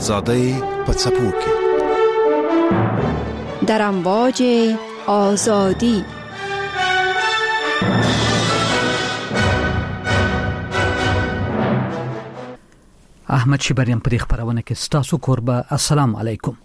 آزادی په څپو کې در امواج آزادی. احمد شیبریم په دې خبرونه کې ستاسو قربا. السلام علیکم.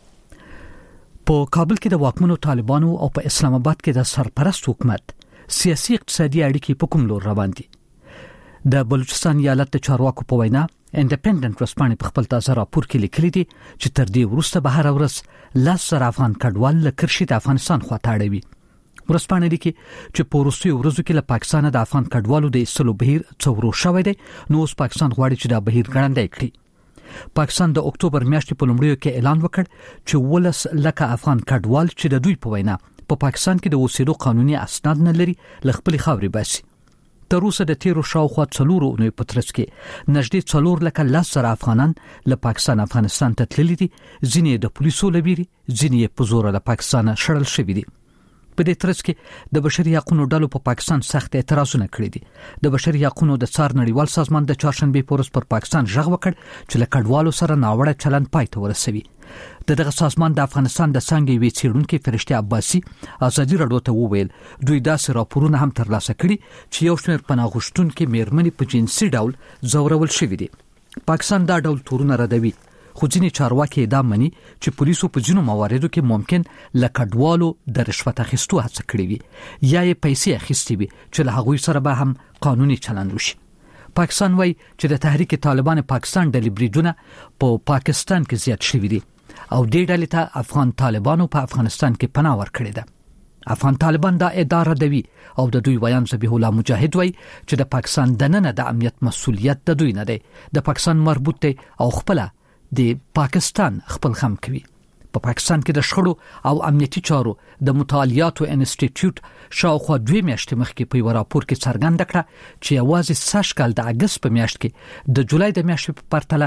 په کابل کې د واکمنو طالبانو او په اسلام آباد کې د سرپرست حکومت سیاسي اقتصادي اړیکې په کوم لور روان دي؟ د بلوچستان ایالت د چارواکو په وینا انډیپندنت ورسپانې په خپل تازه راپور کې لیکلي دي چې تر دې وروسته به هر ورځ 10,000 افغان کډوال له کرشي د افغانستان خواته اړوي. ورسپانې لیکي چې په وروستیو ورځو کې له پاکستان د افغان کډوالو د ایستلو بهیر څورو شوی دی، نو اوس پاکستان غواړي چې دا بهیر ګړندی کړي. پاکستان د اکتوبر میاشتې په لومړیو کې اعلان وکړ چې 10 لکه افغان کډوال چې د دوی په وینا په پاکستان کې د اوسېدو قانوني اسناد نه لري له خپلې خاورې باسي. تر اوسه د تیرو شاوخوا 4 نوې پترس کې نږدې 4 لکه 10,000 افغانان له پاکستان افغانستان ته تللي دي، ځینې د پولیسو لبیري، ځینې په زور له پاکستان شړل شوي دي. په دې ترڅ کې د بشري حقوقو ډلو په پاکستان سخت اعتراضونه کړي دي. د بشري حقوقو د څار نړیوال سازمان د چهارشنبه په ورځ پر پاکستان ژغ وکړ چې له کډوالو سره ناوړه چلند پای ته ورسوي. دغه سازمان د افغانستان د څنګه وی څېړونکو فرشته عباسي ازادي راډیو ته وویل دوی داسې راپورونه هم ترلاسه کړي چې یو شمېر پناه غوښتونکو میرمنې په جنسي ډول ځورول شوې دي. پاکستان دا ډول تورونه ردوي، خو ځینې چارواکي دا مني چې پولیسو په ځینو مواردو کې ممکن له کډوالو د رشوت اخیستو هڅه کړې وي یا یې پیسې اخیستې وي چې له هغوی سره به هم قانوني چلند وشي. پاکستان وایي چې د تحریک طالبان پاکستان ډلې بریدونه په پاکستان کې زیات شوي دي او دې ډلې ته افغان طالبانو په افغانستان کې پناه ورکړې ده. افغان طالبان دا اداره دوي او د دوی ویان ذبیح الله مجاهد وایي چې د پاکستان دننه د امنیت مسؤلیت د دوی نه دی، د پاکستان مربوط دی او خپل د پاکستان خپل خم کوي. په پاکستان کې د شخړو او امنیتي چارو د مطالعاتو انسټیټیوټ شاوخوا 2 میاشتې مخکې په یو راپور کې څرګنده کړه چې یوازې سږ کال د اگست په میاشت کې د جولای د میاشتې په پرتله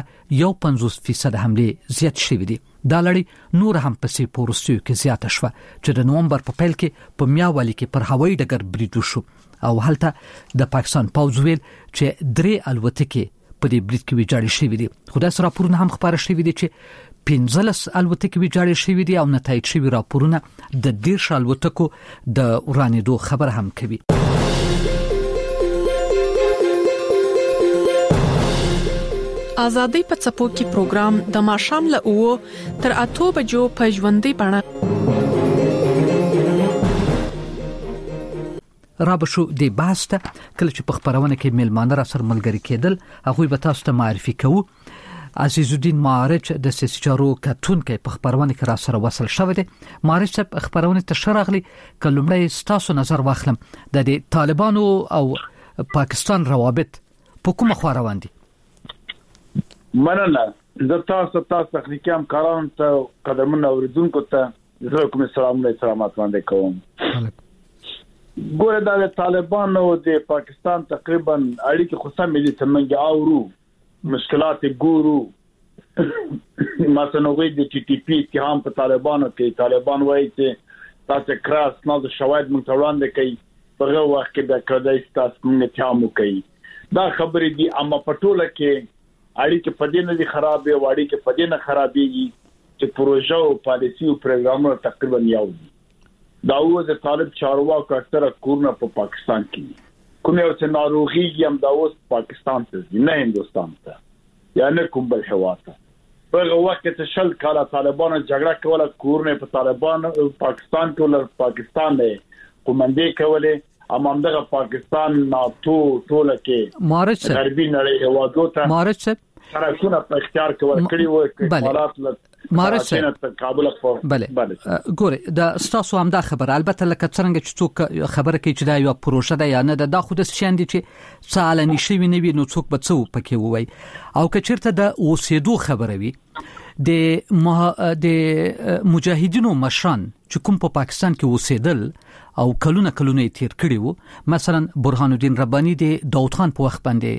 50% حمله زیات شوې دي. دا لړۍ نور هم پسې په وروستیو کې زیاته شوه چې د نومبر په پیل کې په میاوالي کې پر هوایي ډګر برید وشو او هلته د پاکستان پوځ ویل چې 3 الوتکې په دې برید کې ویجاړې شوې دي. خو داسې راپورونه هم خبره شوي دي چې 15 الوتکې ویجاړې شوې دي او نتایج شوي راپورونه د 10 الوتکو د ورانېدو خبر هم کوي. آزادۍ په څپو کې پروګرام د ماښام له 9 تر 8 بجو په ژوندۍ بڼه رابشو د باسته کله چې په خبرونه کې ملمانه را سره ملګری کېدل هغه به تاسو ته معرفي کوو. عزیز الدین معارج د سیاسي چارو کتونکو په خبرونه کې را سره وصل شوی دی. معارج صاحب خبرونه ته شرغلی کلمړی ستاسو نظر واخلم د طالبانو او پاکستان روابط په کومه خوا روان دي؟ مننه. زه تاسو تخنیکی همکارانو ته قدرمن اوریدونکو ته زه کوم سلامات باندې کوم. ګوره دا د طالبانو او د پاکستان تقریبا اړیکې خو سم دي څنګه اورو مشکلات ګورو مثلا وې د ټي ټي پی اتهام په طالبانو کې طالبان وایي چې تاسو کراس نه د شواهد متوړاندې کوي په هغه وخت کې د کړدای تاسو موږ اتهام کوي. دا خبرې دي اما په ټوله کې اړیکې په دې نه دي خرابې او اړیکې په دې نه خرابېږي چې پروژه او پالیسي او پروګرامونه تقریبا یو دي. دا اوس د طالب چارواکو اکثره کورونه په پاکستان کې کوم یو څه ناروغي هم دا اوس پاکستان ته نه هندستان ته یا نه کوم بل هوا ته. په هغه وخت کې شل کاله طالبانو جګړه کوله کورونه په طالبان او پاکستان ټول پاکستان نه کومندې کوله اما دغه پاکستان ناتو ټول کې غربي نړۍ هوادو ته مارچ سره په اختیار کې ورکړي وو امارات مارچ کابل په بله ګوره دا ستاسو هم دا خبر البته لکه څنګه چې څوک خبره کوي چې دا یو پروژه ده یا نه ده دا خو د شاندي چې ساله نشي ویني نو څوک به څو پکې وای او که چیرته د اوسېدو خبره وي د مجاهدینو مشران چې کوم په پاکستان کې اوسېدل او کلونه تیر کړي وو مثلا برهان الدین ربانی د داود خان په وخت باندې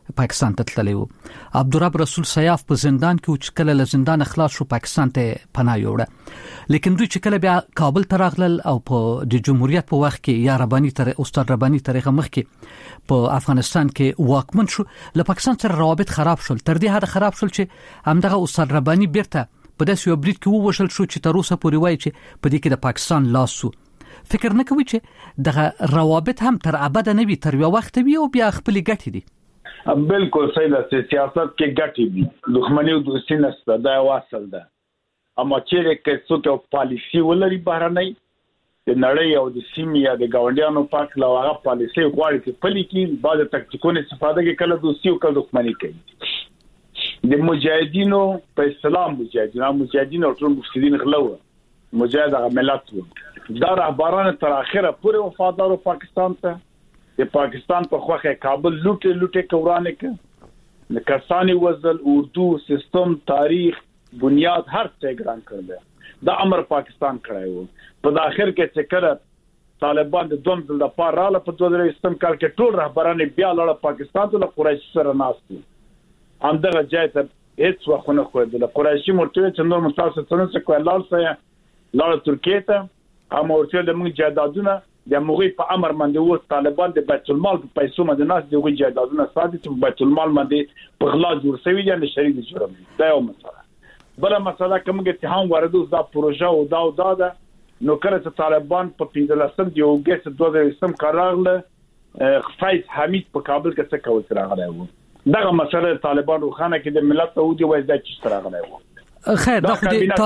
پاکستان ته تللی وو. عبدالرب رسول سیاف په زندان کې چې کله له زندان خلاص شو پاکستان ته پناه یوړه، لیکن دوی چې کله بیا کابل ته راغلل او په د جمهوریت په وخت کې یا رباني تر استاد رباني طریقه مخ کې په افغانستان کې واکمن شو، له پاکستان سره روابط خراب شول. تر دې حد خراب شول چې همدغه استاد رباني بیرته په داسې یو برید کې ووشل شو چې تر اوسه پورې وایي چې په دې کې د پاکستان لاس وو. فکر نه کوي چې دغه روابط هم تر ابد نه وي، تر یو وخت وي او بیا خپل ګټې دي؟ بالکل صحیح ده. سیاست کې ګټې دي، دښمني او دوستي نشته، دا واصل ده. اما چې کې څوک پالیسي ولري بهرنۍ د نړۍ او د سیمې یا د ګاونډیانو پاک لا هغه پالیسي غواړي چې پلي کې بعض تکتیکونو استفاده کوي، کله دوستي او کله دښمني کوي. د مجاهدینو په اسلام مجاهدین او ټول مفسدين غلوه مجاهد هغه ملت وو. دا رهبران تر اخره پورې وفادار پاکستان ته، د پاکستان په خوخه کابل لوټه کورانه کې د کسانی وزل اردو سیستم تاریخ بنیاد هر څه ګران کړل. دا امر پاکستان کړی وو. په اخر کې چې کړه طالبان د دوم د لپاره رااله په 2000 کال کې ټول رهبران بیا لاړ پاکستان ته، له قریش سره ناستي همدغه ځای ته هیڅ وخونه خو د قریشي مرتبه چې نور متاسف څنګه کوي لاړ ترکیه ته هم ورته د موږ جایدادونه د موږ په امر باندې وو. طالبان د بیت المال په پیسو باندې ناس دغه جایدادونه ساتي چې بیت المال باندې په غلا جوړ شوی دي د شریک جرم. دا یو مسله. بل مسله کومه اتهام واردو دا پروژه او دا ده نو کله چې طالبان په 15 دی اوګست 2020 قرارله فیض حمید په کابل کې څه کول راغلی وو. دغه مسله طالبان روخانه کې د ملت او دی وایي دا چې راغلی وو. خیر دا خو د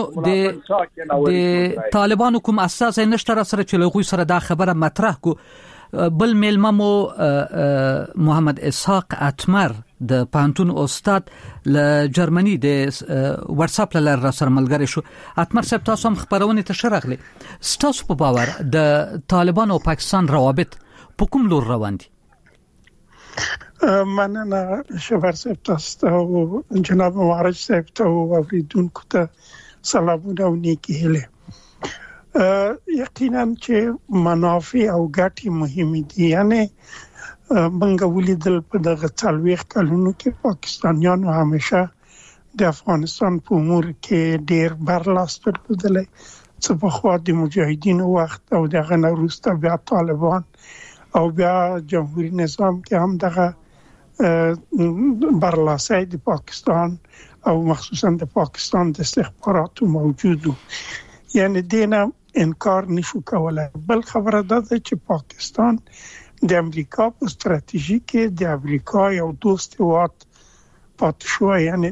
طالبانو کوم اساس نشته را سره چې لغوی سره دا خبره مطرح کو. بل میلممو محمد اسحاق اتمر د پانتون استاد ل جرمني د واتس اپ لار سره ملګری شو. اتمر صاحب تاسو هم خبرونه ته شرغلي، تاسو په باور د طالبان او پاکستان روابط په کوم لور روان دي؟ مننه شبر صاحب تاسو او جناب معرج صاحب ته او اوریدونکو ته سلامونه او نیکی هیله. یقینا چې منافع او ګټې مهمه دي. یعنی منګه ولیدل په دغه 40 کلونو کې پاکستانیانو همیشه د افغانستان په امور کې ډیر برلاست درلودل، څه په خوا د مجاهدینو وخت او دغه وروسته بیا طالبان او بیا جمهوریت نظام کې هم دغه برلاسي د پاکستان او مخصوصا د پاکستان د استخباراتو موجودو. یعنی دینه انکار نشو کولای. بل خبره ده چې پاکستان د امریکا په ستراتیژي کې د امریکا یو دوست وات پاتې شو. یعنی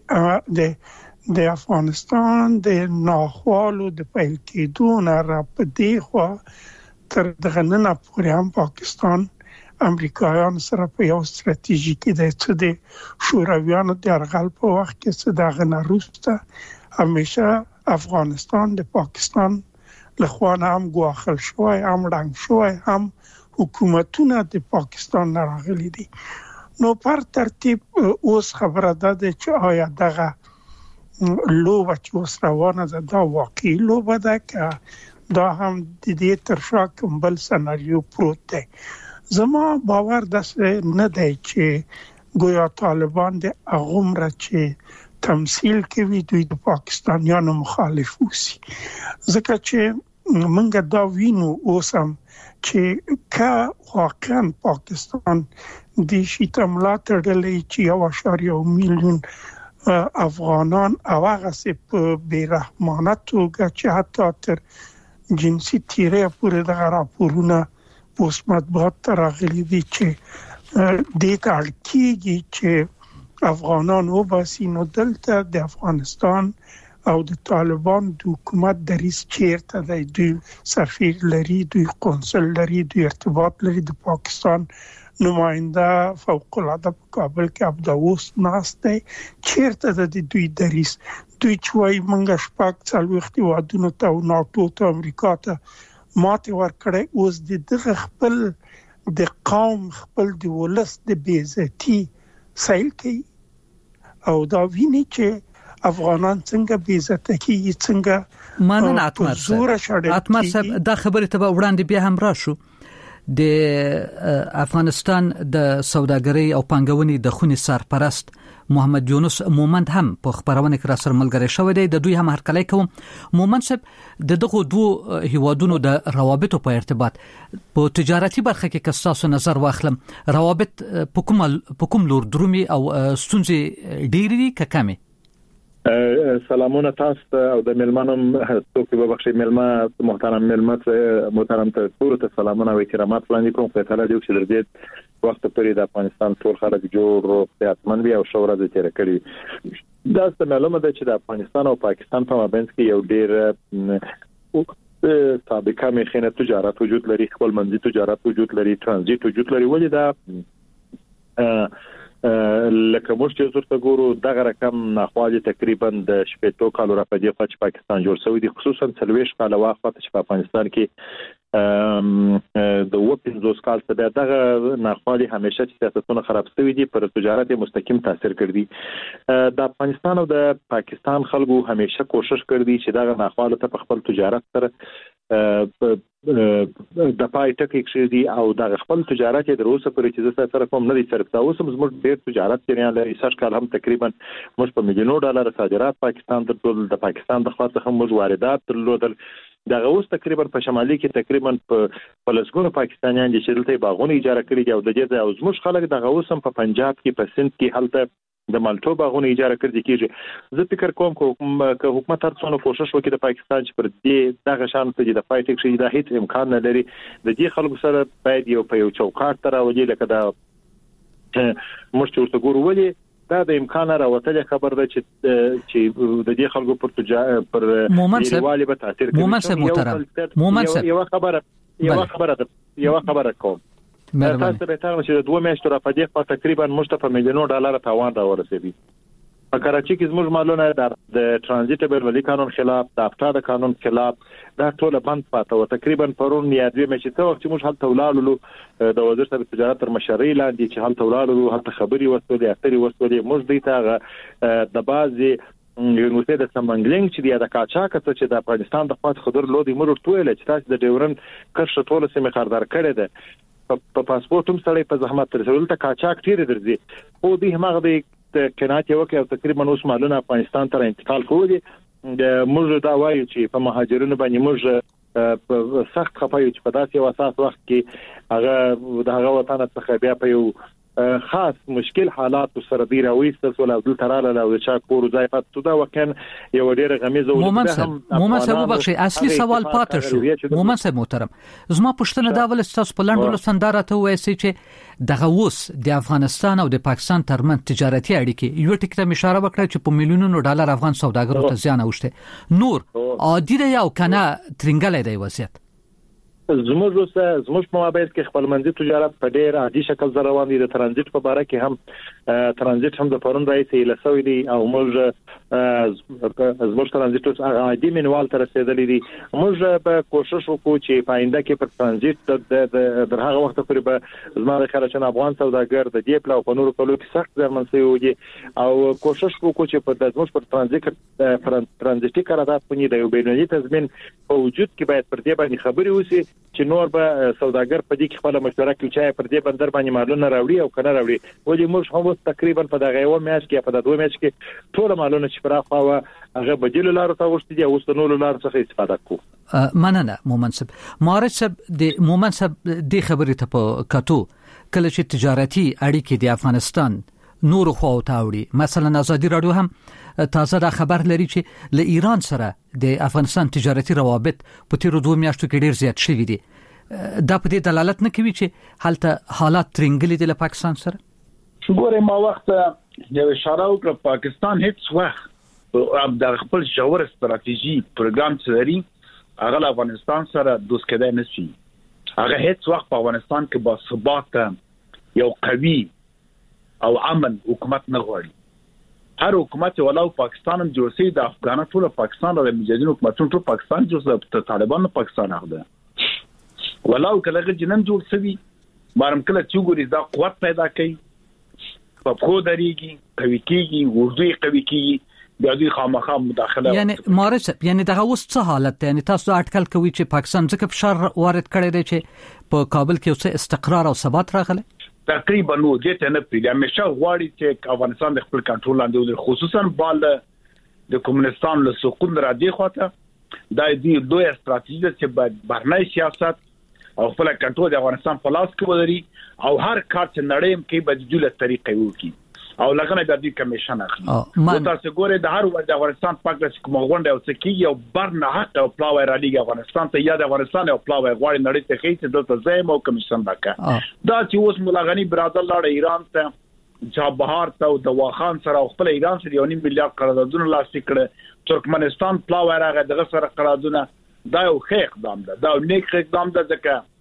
د افغانستان د ناخوالو د پیل کېدو نه را پدې خو تر دغه نه پورې هم پاکستان امریکایان سره په یو ستراتیژي کې د شورویانو د یرغل په وخت کې څه دغه نه وروسته همیشه افغانستان د پاکستان لخوانه هم ګواښل شوی، هم ړنګ شوی، هم حکومتونه د پاکستان نه راغلي دي. نو پر ترتیب اوس خبره ده چې آیا دغه لوبه چې اوس روانه ده دا واقعي لوبه ده که دا هم د دې تر شا کوم بل سناریو پروت دی؟ زما باور داسې نه دی چې ګویا طالبان د هغومره چې تمثيل کوي دوی د پاکستانیانو مخالف وسی. ځکه چې منګه دا وینو اوسم چې کا واقعا پاکستان د شیته ملاتړ ډلې چې 1.1 میلیون افغانان او هغه په بیرحمانه توګه چې حتی تر جنسي تیرې پورې د راپورونه اوس مطبوعات ته راغلي دي چې دې ته اړ کېږي چې افغانان وباسي. نو دلته د افغانستان او د طالبان د حکومت دریځ چیرته دی؟ دوی سفیر لري، دوی قونسل لري، دوی ارتباط لري. د پاکستان نماینده فوق العاده په کابل کې عبدالوس ناست دی. چیرته د دوی دریځ؟ دوی چې وایي موږ شپږ څلوېښت هېوادونو ته او ناټو ته امریکا ته ماتې ورکړې، اوس د دغه خپل د قوم خپل د ولس د بېعزتي سیل کوي او دا ویني چې افغانان څنګه بېعزته کیږي، څنګه مننه اتمر صاحب. دا خبره ته وړاندې بیا هم راشو. د افغانستان د سوداګرۍ او پانګونې د خونې سرپرست محمد یونس مومند هم په خبرونه کې را سره ملګری شوی دی. د دوی هم هرکلی کوم. مومند صاحب د دغه دوه هیوادونو د روابطو په ارتباط په تجارتي برخه کې کستاسو نظر واخلم، روابط په کوم لور درومي او ستونزې ډېرې دي که کمې؟ سلامونه تاسو ته او د ملمنوم څوک به بخښي ملما محترم ته ټول ته سلامونه او احترامات وړاندې کوم. په تعالی دې چې درځي وخت پرې د افغانستان ټول خلک جوړ او صحتمند وي او ښه ورځ تیر کړي. دا څه معلومه ده چې د افغانستان او پاکستان په مابین کې یو ډېر سابقه مخینه تجارت وجود لري، خپل منځي تجارت وجود لري، ترانزیت وجود لري. ولې دا لکه موږ چې زړه ګورو دغه رقم ناخوالي تقریبا د 18 کالو را پدې خو چې پاکستان جوړ شوی دی، خصوصا 40 کال واخته چې په افغانستان کې د 50 کال څخه دغه ناخوالي همیشه چې سیاستونه خراب شوی دي پر تجارت مستقیم تاثیر کړی. د افغانستان او د پاکستان خلکو همیشه کوشش کړی چې دغه ناخواله ته خپل تجارت سره د پای ټکی کړی او د خپل تجارت د روسه پر چې سره کوم نه دي صرف دا اوس موږ ډېر تجارت جریان لري. سر کال هم تقریبا موږ په میلیونو ډالر صادرات پاکستان ته د پاکستان د خلاص هم موږ واردات درلودل. دا اوس تقریبا په شمالي کې تقریبا په لسګونو پاکستانیان چې دلته باغونه اجاره کړي دي او د دې او زموږ خلک د اوس هم په پنجاب کې په سند کې هلته د مالټو باغونه اجاره کړی کیږي. زه فکر کوم چې حکومت هر څونه کوشش وکړي د پاکستان چې پر دې دغه شان ته د فایټ شي دا هیڅ امکان نه لري. د دې خلکو سره باید یو په یو چوکاټ تر راولي لکه دا موږ چې ورته ګورو ولې دا د امکان راوتل خبر ده چې د دې خلکو پر دیوالي به تاثیر کوي. مومن صاحب یو خبره کوم. تاسو به تاسو چې 2 میاشتې را پدې په تقریبا مشته په میلیونو ډالر تاوان را ورسېږي. په کراچي کې زموږ مالونه د ترانزیت بیرولي قانون خلاف، د افتا د قانون خلاف دا ټول بند پاتې او تقریبا پرون یا 2 میاشتې ته وخت موږ هلته ولاړو د وزارت د تجارت تر مشرۍ لاندې چې هلته ولاړو هلته خبري وستولې اختري وستولې موږ دې ته د بازي یونیورسيټي د سمنګلینګ چې د کاچاک څخه چې د افغانستان د خاط خضر لودي موږ ټول چې تاسو د ډیورن کرښه ټول سیمه خاردار کړی ده په پاسپورت هم سره په زحمت تر څو ته کاچاک تیر درځي خو دې همغه د کنات یو کې تقریبا اوس مالونه افغانستان ته انتقال کوي. موږ دا وایو چې په مهاجرینو باندې موږ سخت خپایو چې په داسې واساس وخت کې هغه د هغه وطن څخه بیا په یو خاص مشکل حالات سره دی راوېستل ول او تراله او چا کور ځای پاتې دا وکن یو ډېر غمیزه مومن صاحب بخشي اصلي سوال پاتې شو. مومن صاحب محترم زما پښتنه دا ول تاسو په لندن سنداره ته وایي چې دغه اوس د افغانستان او د پاکستان ترمن تجارتي اړیکې یو ټکی ته اشاره وکړه چې په میلیونونو ډالر افغان سوداګرو ته زیان اوښته نور عادي دی او کنه ترنګلې دی وضعیت. زموږ په مابین کې خپل منځي تجارت په ډېر عادي شکل روان دي. د ترانزیت په اړه کې هم ترانزیت هم د پرون راځي لسوي دي او زموږ ترانزیت عادي منوال تر رسیدلې دي. موږ په کوشش وکړو چې په آینده کې پر ترانزیت د هغه وخت پورې به زموږ خلک افغان سوداګر د دې پلو په نورو کلو کې سخت ځمنسي وي او کوشش وکړو چې په زموږ پر ترانزیتي قرارداد باندې د یو بینالمللي تضمین په وجود کې باید پر دې باندې خبري وسی چې نور به سوداګر په دې کې خپل مشترک چې پر دې بندر باندې مالونه راوړي او کنه راوړي. ولې موږ هم تقریبا په دغه یو میاشت کې په 2 میاشت کې ټول مالونه چې پراخه هغه بدیل لارو ته وشتي دي او ستنول لارو څخه استفاده کوو. مننه مومن صاحب. مارج صاحب د مومن صاحب د خبرې ته په کاتو کله چې تجارتي اړیکې د افغانستان نور خو تاوړي مثلا ازادي رادیو هم تازه دا خبر لري چې له ایران سره د افغانستان تجارتي روابط په تیرو 2 میاشتو کې ډیر زیات شوي دي. دا په دې دلالت نه کوي چې هلته حالات ترنګلي دي له پاکستان سره. ګوره ما وخت یو اشاره وکړه پاکستان هیڅ وخت د خپل جوړ ستراتیژي پروګرام لري هغه افغانستان سره دوست کېدای نشي. هغه هیڅ وخت په افغانستان کې با ثبات یو قوي او امن حکومت نه غواړي. هر حکومت ولو پاکستان هم جوړ شي د افغانستان ټول پاکستان او مجاهدینو حکومتونو ټول پاکستان جوړ شي طالبان پاکستان اخده ولو کله جنن جوړ شي بارم کله چې ګوري دا قوت پیدا کوي په خو دريږي قوي کیږي وردوی قوي کیږي بیا دوی خامخا مداخله یعنی مارس یعنی دغه اوس څه حالت دی؟ یعنی تاسو اټکل کوي چې پاکستان ځکه فشار وارد کړی دی چې په کابل کې اوس استقرار او ثبات راغلی؟ تقریبا نو دې ته نه پیډه همیشه غواړي چې افغانستان د خپل کنټرول لاندې ولري، خصوصا بال د کمونستان له سقوط را دی خواته دا دې دوه استراتیژي چې باید بهرنی سیاست او خپل کنټرول د افغانستان په لاس کې ولري او هر کار چې نړۍ کې به د دوله طریقې وکړي او لګنه د دې کمیشن اخلي. نو تاسو ګورئ د هر وخت د افغانستان پاک کوم غونډه او څه او برنه حق او پلاوی را لګي افغانستان ته یا د افغانستان او پلاوی غواړي نړۍ ته خېټه دلته زایم او کمیشن راکا دا چې اوس مولا غنی برادر لاړ ایران ته چابهار ته او د واخان سره خپل ایران سره 1.5 میلیارډ قراردادونه لاسلیک کړ، ترکمنستان پلاوی راغی دغه سره قراردادونه دا یو ښه اقدام ده، دا نیک اقدام ده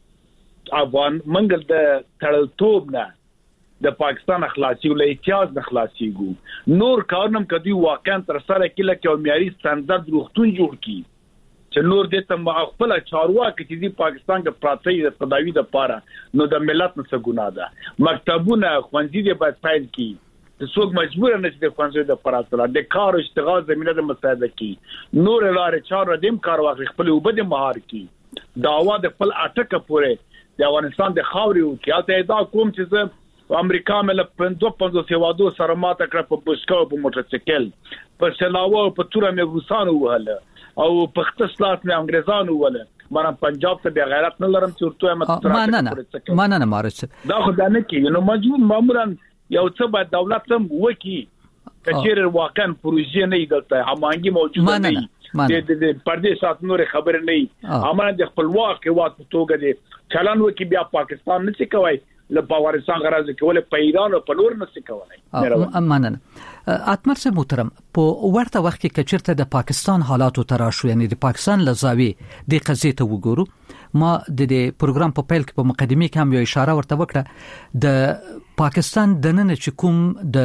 ځکه افغان منګل د تړلتوب نه د پاکستان اخلاصي ولې امتیاز د اخلاصي ګو نور کارنم کدي واقعا تر سره کله کې معیاري سټانډرډ روغتون جوړ کی چې نور د تم خپل چارواکي چې د پاکستان کې پراتی د تداوی د پاره نو د ملت نه ګناه ده، مکتبونه خوندې د باید فایل کی د څوک مجبور نه چې د خوندې د پراته د کار او اشتغال زمينه د مساعده کی نور لارې چار دیم کار واخلي خپل وبد مهار کی داوا د خپل اټکه پوره د افغانستان د خاوري او کېاته دا کوم چې امریکا مل 55 سیوادو سره ماته کړ په بشکاو په موټرسایکل په سلاوه په توره مې روسانو وهله او په اختصاص مې انګريزانو وهله ما پنجاب ته بیا غیرت نه لرم چې ورته ما نه مارس دا خدای نه کوي نو مجبور مامورا یو څه به دولت هم وکي کچیر واقعا پروژه نه دلته همانګي موجوده نه د پردیس سات نور خبر نه امانه د خپلواک هواد په توګه دي چلن وکي بیا پاکستان نه کوي له افغانستان غراض کول په ایران او په نور نه کوي مننه اتمر سه محترم په ورته وخت کې کچرته د پاکستان حالاتو تراشو یعنی د پاکستان لزاوی د قضیه ته وګورو ما د دې پروګرام په پیل کې په مقدمه کې هم یو اشاره ورته وکړه د پاکستان د نن چې کوم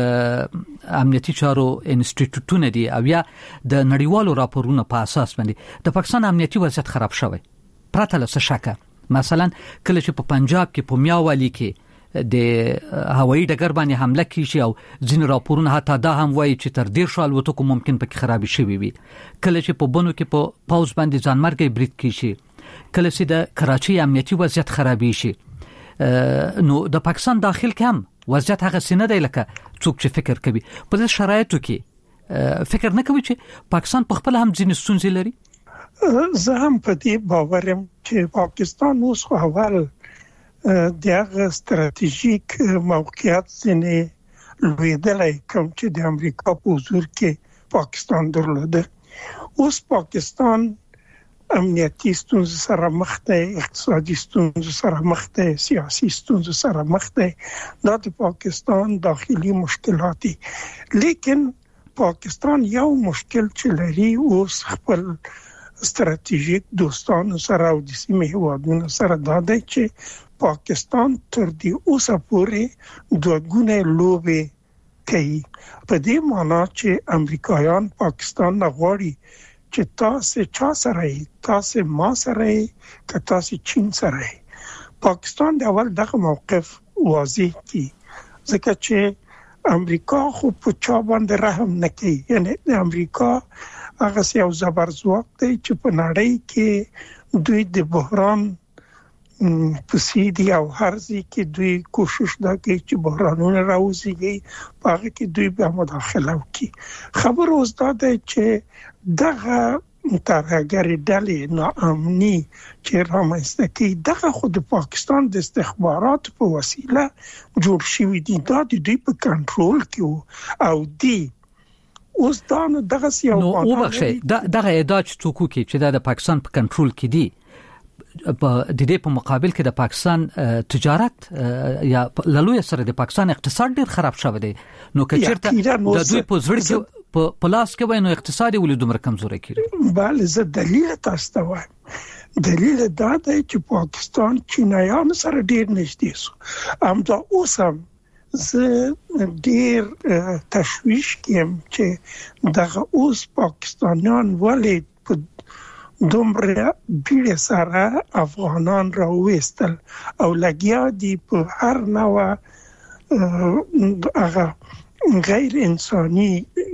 د امنیتي چارو انسټیټیوټونه دي او یا د نړیوالو راپورونو په اساس باندې د پاکستان امنیتي وضعیت خراب شوی پرته له شکه مثلا کله چې په پنجاب کې په میاوالي کې د هوایي ډګر باندې حمله کیږي او ځین راپورونه حتی دا هم وایي چې تر 10 شال وته ممکن پکې خرابې شوي وي، کله چې په بنو کې په پاوز باندې ځانمرګي برید کیږي، کله چې د کراچي امنیتي وضعیت خرابې شي نو د پاکستان داخل کې هم وضعیت هغه سینه دی لکه څوک چې فکر کوي په دې شرایطو کې فکر نه کوي چې پاکستان په خپل هم ځین ستونزې لري. زه هم په دې باورم چې پاکستان اوس خو اول دغه ستراتیژیک موقعیت څخه لویدلای کوم چې د امریکا په حضور کې پاکستان درلوده. اوس پاکستان امنیتي ستونزې سره مخ دی، اقتصادي ستونزې سره مخ دی، سیاسي ستونزې سره مخ دی، دا د پاکستان داخلي مشکلات دي. لیکن پاکستان یو مشکل چې لري اوس خپل ستراتیژیک دوستانو سره او د سیمې هیوادونو سره دا دی چې پاکستان تر دې اوسه پورې دوه ګونې لوبې کوي په دې معنی چې امریکایان پاکستان نه غواړي چې تاسو چا سره تاسو ما سره که تاسو چین سره. پاکستان د اول دغه موقف واضح کی ځکه چې امریکا خو په چا باندې رحم نه کوي، یعنی د امریکا هغه یو زبرځواک دی چې په نړۍ کې دوی د بحران پسیدي او هر ځای کې دوی کوشش دا کوي چې بحرانونه راوځي په هغه کې دوی به مداخله وکړي. خبر اوس دا دی چې دغه ترهګری ډلې ناامني چې رامنځته کوي دغه خود پاکستان د استخبارات په وسیله جوړ شوی دي، دا د دوی په کنټرول کې او دی اوس دا نو دغه یو نو وبخښه دغه ادعا چې څوک کوي چې د پاکستان په کنټرول کې دي د دې په مقابل کې د پاکستان تجارت یا لالوی سره د پاکستان اقتصاد ډیر خراب شوی دی نو کچرته د دوی په زړه کې په لاس کې وای نو اقتصادي ولې دومره کمزوري کیږي. بله زه دلیل تاسو ته وایم، دلیل دا دی چې پاکستان چینایان سره ډیر نږدې شو. همدا اوس هم زه ډیر تشویش کیم چې دغه اوس پاکستانیان ولې په دومره بیړه سره افغانان راوېستل او لګیا دي په هر نوع هغه غیر انساني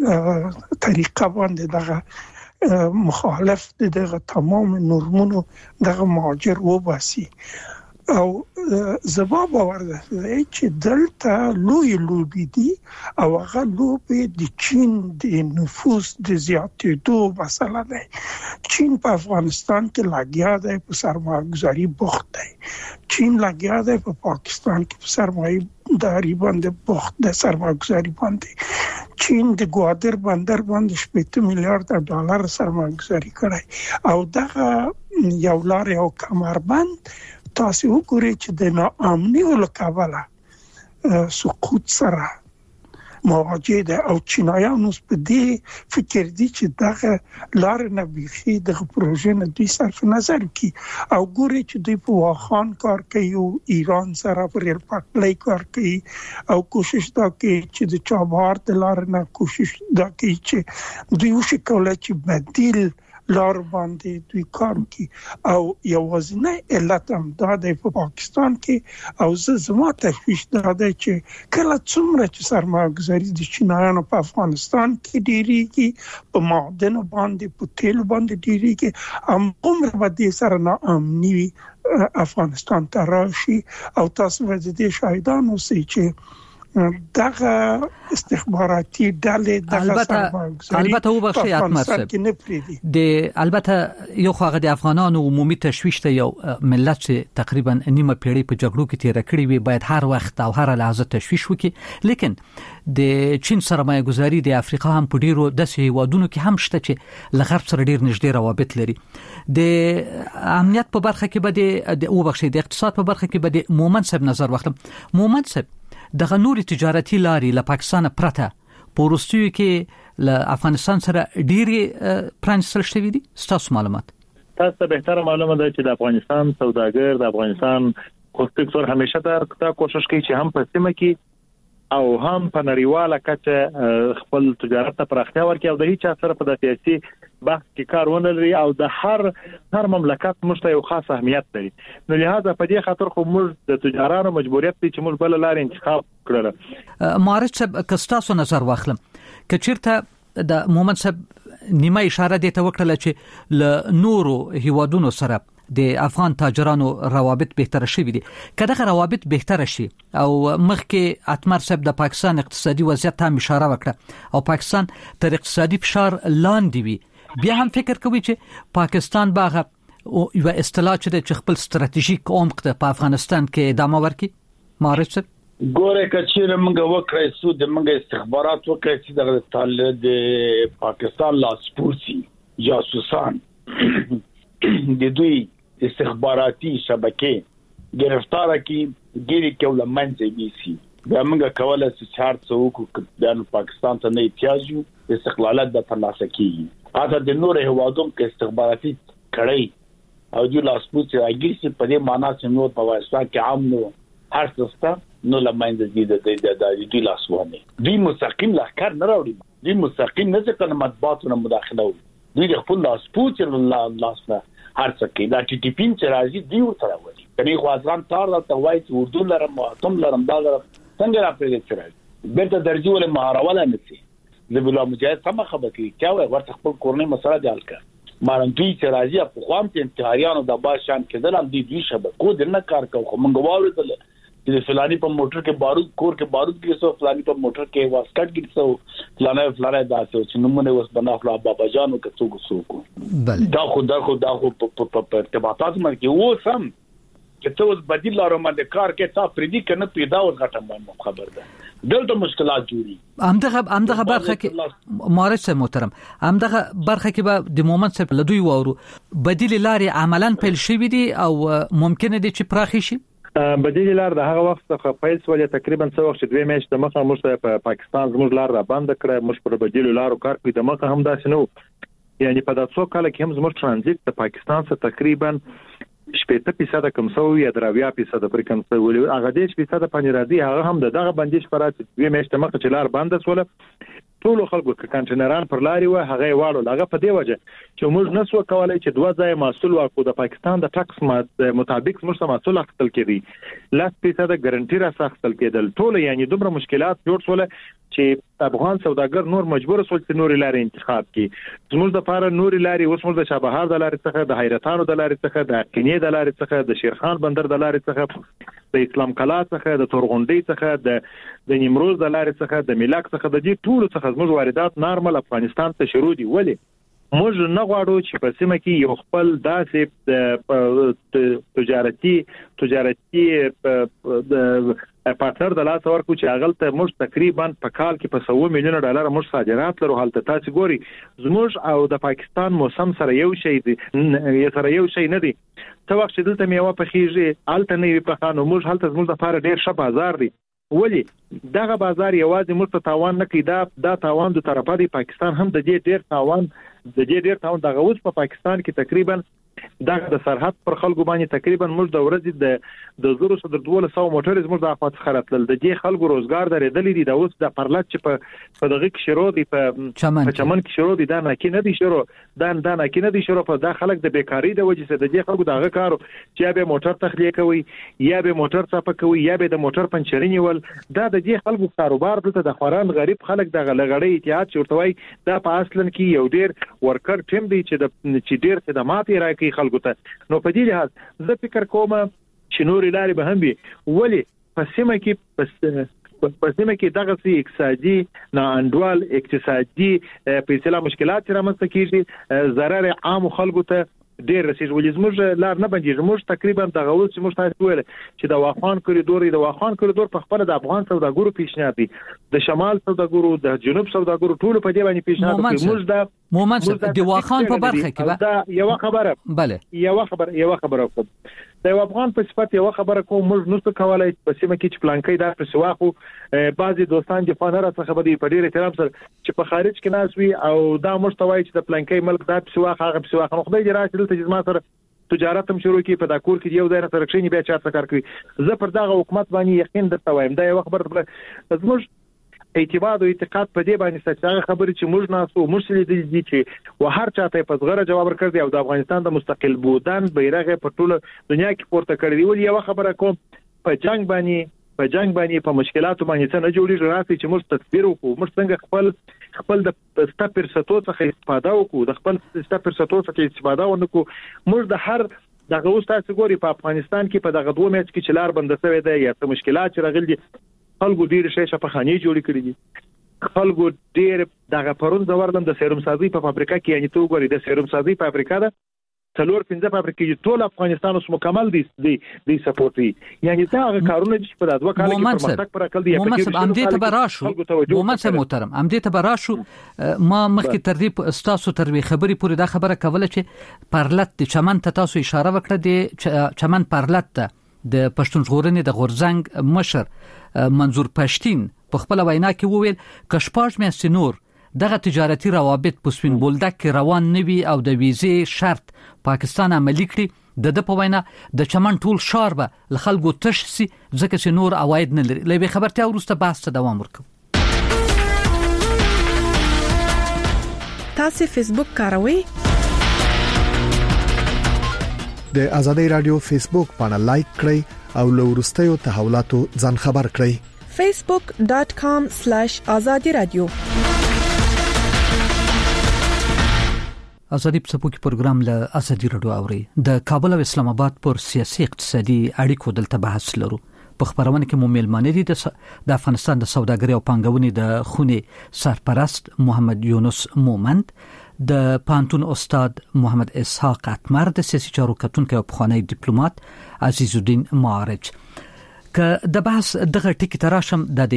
طریقه باندې دغه مخالف دغه تمام نورمونو دغه مهاجر وباسي او زما باور ده چې دلته لوی لوبي دي او هغه لوبي د چین د نفوذ د زیاتېدو مسله ده. چین په افغانستان کې لګیا دی په سرمایه‌ګذاري بوخت دی. چین لګیا دی په پاکستان کې په سرمایه‌داري باندې بوخت دی، سرمایه‌ګذاري باندې. چین د ګوادر بندر باندې 70 میلیارډ ډالر سرمایه‌ګذاري کړی او دغه یو لار یو کمربند تاسو وګورئ چې د ناامنۍ ولکابله سقوط سره مواجه ده او چینایان اوس په دې فکر دي چې دغه لار نه بيخي دغه پروژه نه دوی صرف نظر کی او ګوري چې دوی په واخان کار کوي او ایران سره پر ریل پټلۍ کار کوي او کوشش دا کوي چې د چابهار د لار نه کوشش دا کوي چې دوی وشي کولای چې بدیل لار باندې دوی کار کوي او یوازینی علت هم دا دی په پاکستان کې او زما تشویش دا دی چې کله څومره چې سرمایه‌ګذاري د چینایانو په افغانستان کې ډیریږي په معدنو باندې په تیلو باندې ډیریږي همغومره به دې سره ناامني افغانستان ته راشي او تاسو به دې شاهدان اوسئ چې دغه استخباراتي ډلې البته وبخښي اتمرسه د البته یو خو د افغانانو عمومي تشویش ته یو ملت چې تقریبا نیمه پیړۍ په جګړو کې تیر کړی وي باید هر وخت او هر لحظه تشویش وکړي، لیکن د چین سرمایه‌ګذاري د افریقا هم په ډیرو داسې هیوادونو کې هم شته چې له غرب سره ډیر نږدې روابط لري. د امنیت په برخه کې به د وبخښي د اقتصاد په برخه کې به د مومن صاحب نظر واخلم. مومن صاحب دغه نوري تجارتي لارې له پاکستان پرته په روسیې کې له افغانستان سره ډېری پرانستل شوی دي. ستاسو معلومات؟ تاسو به تر معلومه ده چې د افغانستان سوداګر د افغانستان کوستکسور همیشه دا کوشش کوي چې هم په سیمه کې او هم په نړیواله کچه خپل تجارت ته پراختیا ورکړي او د هیڅ سره په سیاسي بحث کې کار ونه لري او د هر مملکت مشته یو خاص اهمیت لري. نو لهدا په دې خاطر خو موږ د تجارانو مجبوریت دي چې موږ بل لار انتخاب کړل. مارچ کستاسو نظر واخلم کچیرته د مومن صاحب نیمه اشاره دې ته وکړه چې ل نورو هیوادونو سره د افغان تاجرانو روابط بهتر شوي دي. کله روابط بهتر شي او مخکې اتمر صاحب د پاکستان اقتصادي وضعیت ته اشاره وکړه او پاکستان تر اقتصادي فشار لاندې وي، بیا هم فکر کوي چې پاکستان باغه یو اصطلاح چې خپل ستراتیژیک عمق په افغانستان کې ادامه ورکړي. معرض صاحب ګوره کچېره موږ وکړای سو د موږ استخبارات وکړای چې د طالب د پاکستان لاسپورسي جاسوسان د دوی استخباراتي شبکې گرفتار کی ګيري کوله منځي بيسي بیا موږ کوله چې چار څوک د پاکستان ته نه احتیاجو استقلالات د ترلاسه کیږي اته د نور هوادوم کې استخباراتي کړي او جو لاسپورسي اګیسي په دې معنا چې نو په واسطه کې عام نو هر څه نو لمنځ دي د دې لاسونه دوی مستقیم لخر نه راوړي، دوی مستقیم نه ځکه مطبوعاتونه مداخله وي، دوی د خپل لاسپورسي لاسونه هر څه کې دا ټي ټي پی چې راځي دی ورته راوړي. کني خوازان تار دا توای چې اردو لرم اتم لرم دا څنګه را پېږي چې بیرته درځي ولې مهاراواله نسی د بلا مجاهد سم خبر کوي چې ورته خپل کورنۍ مسله دی الکه مارندوی چې راځي په خوام ته انتحاریانو د باشان کېدل هم دوی شبکو درنه کار کوي. خو موږ واورېدل چې فلانی په موټر کې بارود کور کې بارود کې سو فلانی په موټر کې واسکټ کې سو فلانی داسو چې نمونه وس بنافلا بابا جانو کې څوک دا خو په ارتباطات باندې و سم چې ته اوس بدیل لارو باندې کار کې تا پردي کنه پیدا او غټه خبر ده دلته مشکلات جوړي. همدغه برخه کې مارچ محترم همدغه برخه کې به د مومن صاحب لدوی وورو بدیل لارې عملاً پیل شوی دي او ممکن دي چې پراخي شي. بدیل لار د هغه وخت څخه پیل سول تقریبا څو وخت 2 میاشتې مخه موږ په پاکستان زموږ لار را بند کړه، موږ پر بدیل لارو کار کوي د مخه هم داسې نو یعنی په داسو کال کې هم زموږ ترانزیت د پاکستان څخه تقریبا 80% کم سو یا 30% پر کم سو ولې هغه 10% پنځه راځي هغه هم دغه بندیش پر 2 میاشتې مخه چې لار بند سول ټول خلکو کانټینران پر لاري و هغه واړو هغه په دی وجه چې موږ نسو کولای چې دوه ځای مسول واکو د پاکستان د ټاکس مطابق موږ مسول اخیستل کېدی 10% ګارانټي را اخیستل کېدل ټول یعنی دومره مشکلات جوړ شول چې افغان سوداګر نور مجبور شول چې نوري لارې انتخاب کړي. زموږ د لپاره نوري لارې اوس موږ د شابهار د لارې څخه، د حیرتانو د لارې څخه، د قینې د لارې څخه، د شیرخان بندر د لارې څخه، د اسلام کلا څخه، د تورغونډي څخه، د نیمروز د لارې څخه، د ملاک څخه، د دې ټولو څخه زموږ واردات نارمل افغانستان ته شروع دي. ولې موږ نه غواړو چې په سیمه کې یو خپل داسې تجارتي پارتنر د لاس ورکو چې هغه ته موږ تقریبا په کال کې په 100 میلیون ډالر موږ صادرات لرو. حالت تاسو ګوري زموږ او د پاکستان موسم سره یو شی دی، سره یو شی نه دی. څو وخت چې دلته میوه پخېږي الته نه وي پخانو، موږ حالت زموږ لپاره ډیر ښه بازار دی. ولی دغه بازار یوازې موږ ته تاوان نه کوي، دا تاوان د طرفه دی پاکستان هم د دې ډیر تاوان دغه اوس په پاکستان کې تقریبا دغه د سرحد پر خلکو باندې تقریبا موږ د ورځې د 1200 موټر زموږ د افات خراتل د دې خلکو روزګار درېدلې دي. دا اوس د پرلط چې په دغه کې شروع دي، په چمن کې شروع دي، دا نه کې نه دي شروع، دا نه کې نه دي شروع. په دا خلک د بیکاری د وجې سره د دې خلکو دغه کارو چې به موټر تخلیه کوي، یا به موټر صفه کوي، یا به د موټر پنچرینی ول، دا د دې خلکو کاروبار دلته د خوران غریب خلک دغه لغړی اتحاد چورتوي. دا په اصل کې یو ډیر ورکر ټیم دی چې ډیر خدمات راکړي خلکو ته. نو په دې لحاظ زه فکر کوم چې نورې لارې به هم وي. ولې په سیمه کې دغه سي اقتصادي ناانډول، اقتصادي پیچلې مشکلات چې رامنځته کیږي، ضرر عام خلکو ته ډیر رسیږي. ولې زموږ لار نه بنديږي. موږ تقریبا دغه اوس چې موږ تاسو ویل چې د واخان کوریډور په خپل د افغان سوداګرو پیشنهاد دي، د شمال سوداګرو، د جنوب سوداګرو ټول په دې باندې پیشنهاد کوي. موږ د واخان په برخه کې دا یو خبره وکړه د افغان په صفت یو خبره کوم. موږ نو کولای په سیمه کې چې پلانکې دا پر سواخو بعضي دوستان د فانره څخه به په ډیر احترام سره چې په خارج کې ناس وي او دا مشتوي چې د پلانکې ملک دا په سواخ هغه په سواخ نو خدای دې راځي دلته ما سره تجارت هم شروع کی په دا کور کې یو ځای سره کښینی بیا چارته کار کوي. زه پر دغه حکومت باندې یقین درته وایم دا یو خبره زموږ اعتماد او اعتقاد په دې باندې چې خبرې چې موږ ناسو مسلې دي چې وهر چاته په زغره جواب ورکړي او د افغانستان د مستقل بودن بیرغ په ټوله دنیا کې پورته کړی. ول یو خبره کوم په جنگ باندې په مشکلاتو باندې څنګه جوړیږي راځي چې موږ تصویر وکړو، موږ څنګه خپل د ستپرساتو څخه استفاده وکړو، د خپل ستپرساتو څخه استفاده ونکړو. موږ د هر دغه اوس تاسو ګوري په افغانستان کې په دغه 2 میاشتو کې چې لار بند شوې ده یا څه مشکلات چې راغلي خلکو ډیر شي شپخانې جوړې کړې دي. خلکو ډیر دغه پرون زوردم د سیروم سازي په فابریکه کې یعنی تو ګوري د سیروم سازي فابریکه ده 4-5 فابریکې ټول افغانستان اوس مکمل دي سپورټي. یعنی دا کارونه چې په دغه کال کې پرمختګ پر کړل دي. ام دې ته براشو مومن محترم، ام دې ته براشو ما مخکې ترتیب استاسو تروي خبري پوری دا خبره کوله چې پرلط د چمن ته تاسو اشاره وکړه د چمن پرلط ته د پښتون ژغورنې د غورځنګ مشر منظور پښتين په خپل وینا کې وویل کشپاج میاشتې نور دغه تجارتي روابط په سپین بولدک کې روان نوي او د ویزې شرط پاکستان عملي کړي. د په وینا د چمن ټول شار به ل خلکو تش سي ځکه چې نور عواید نه لري. لوي خبرتیا ورسته بحث ته دوام ورکړو. تاسو فیسبوک کاروئ؟ د آزادۍ رادیو فیسبوک باندې لایک کړئ او له ورستیو تحولاتو ځان خبر کړئ. facebook.com/azadi radio ازادي په پروګرام له ازادي رادیو اوري. د کابل او اسلام آباد پر سیاسي اقتصادي اړیکو دلته بحث لرو. په خبرونه کې مو میلمانه دي د افغانستان د سوداګرۍ او پانګونې د خونې سرپرست محمد یونس مومند، د پانتون استاد محمد اسحاق اتمر، د سیاسي چارو کتونکو او پخوانی ډیپلوماټ عزیز الدین معارج. که د بحث دغه ټکی تراشم د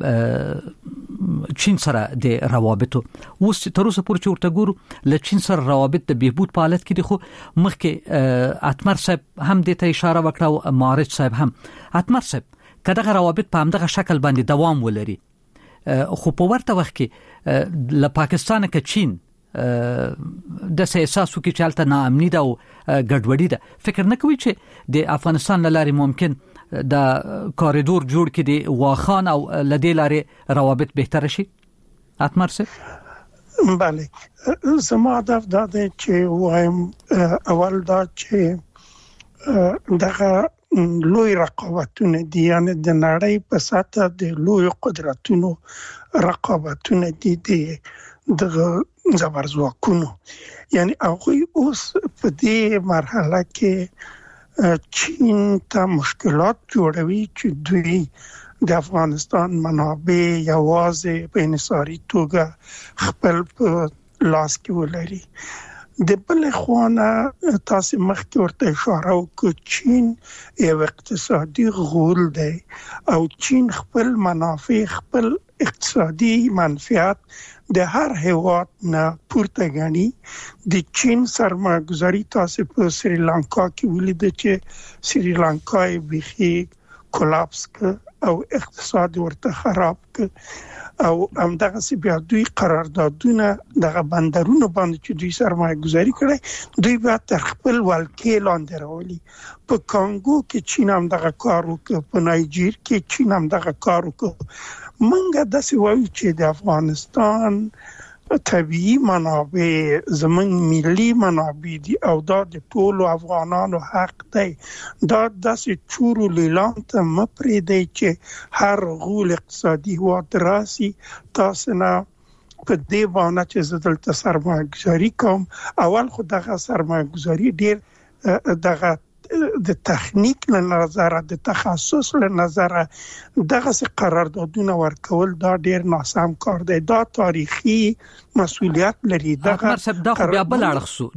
چین سره د روابطو اوس تر اوسه پورې ورته ګورو ل چین سره روابط د بهبود په حالت کې دي. خو مخکې اتمر صاحب هم د ته اشاره وکړه او معارج صاحب هم. اتمر صاحب کداغه روابط په همدغه شکل باندې دوام ولري خو په ورته وخت کې ل پاکستان کې چین د سیاساسو کې چالتہ ناامنی ده او ګډوډي ده، فکر نه کوي چې د افغانستان لاري ممکن دا کوریډور جوړ کړي دی واخان او لدې لارې روابط بهتر شي؟ اتمر صاحب بله زما هدف دا دی چې وایم اول دا چې دغه لوی رقابتونه دي، یعنی د نړۍ په سطح د لوی قدرتونو رقابتونه دي د زبرځواکونو. یعنی هغه اوس په دې مرحله کې چین ته مشکلات جوړوي چې دوی د افغانستان منابع یوازې په انحصاري توګه خپل په لاس کې ولري. د بل خوانه تاسو مخکې ورته اشاره وکړه، چین یو اقتصادي غول دی او چین خپل منافع، خپل اقتصادي منفعت د هر هیواد نه پورته ګڼي. د چین سرمایه‌ګذاري تاسو په سریلانکا کې ولیدل چې سریلانکا یې بيخي کولاپس او اقتصاد ورته خراب ک او همدغه سی بیا دوی قراردادونه دغه بندرونو باندې چې دوی سرمایه گذاري کړي دوی بیا تر خپل ولکې لاندې راولي. په کانګو کې چین هم دغه کار وکړ، په نایجیر کې چین هم دغه کار وکړ. منګه داسې وایو چې د افغانستان طبيعي منابع زمون ملي منابع دي او دا د ټولو افغانانو حق دی. دا داسې چورو لیلان ته مپرې دی چې هر غول اقتصادي هواد راسي تاسو نه په دې باندې چې زدلته سرمایه گذاري کوم. اول خو دغه سرمایه گذاري ډیر دغه د تخنیک له نظر، د تخصص له نظر دغه قراردادونه ورکول دا ډیر ناسم کار دی. دا تاریخي مسؤلیت لري. دغه دا خو بیا بل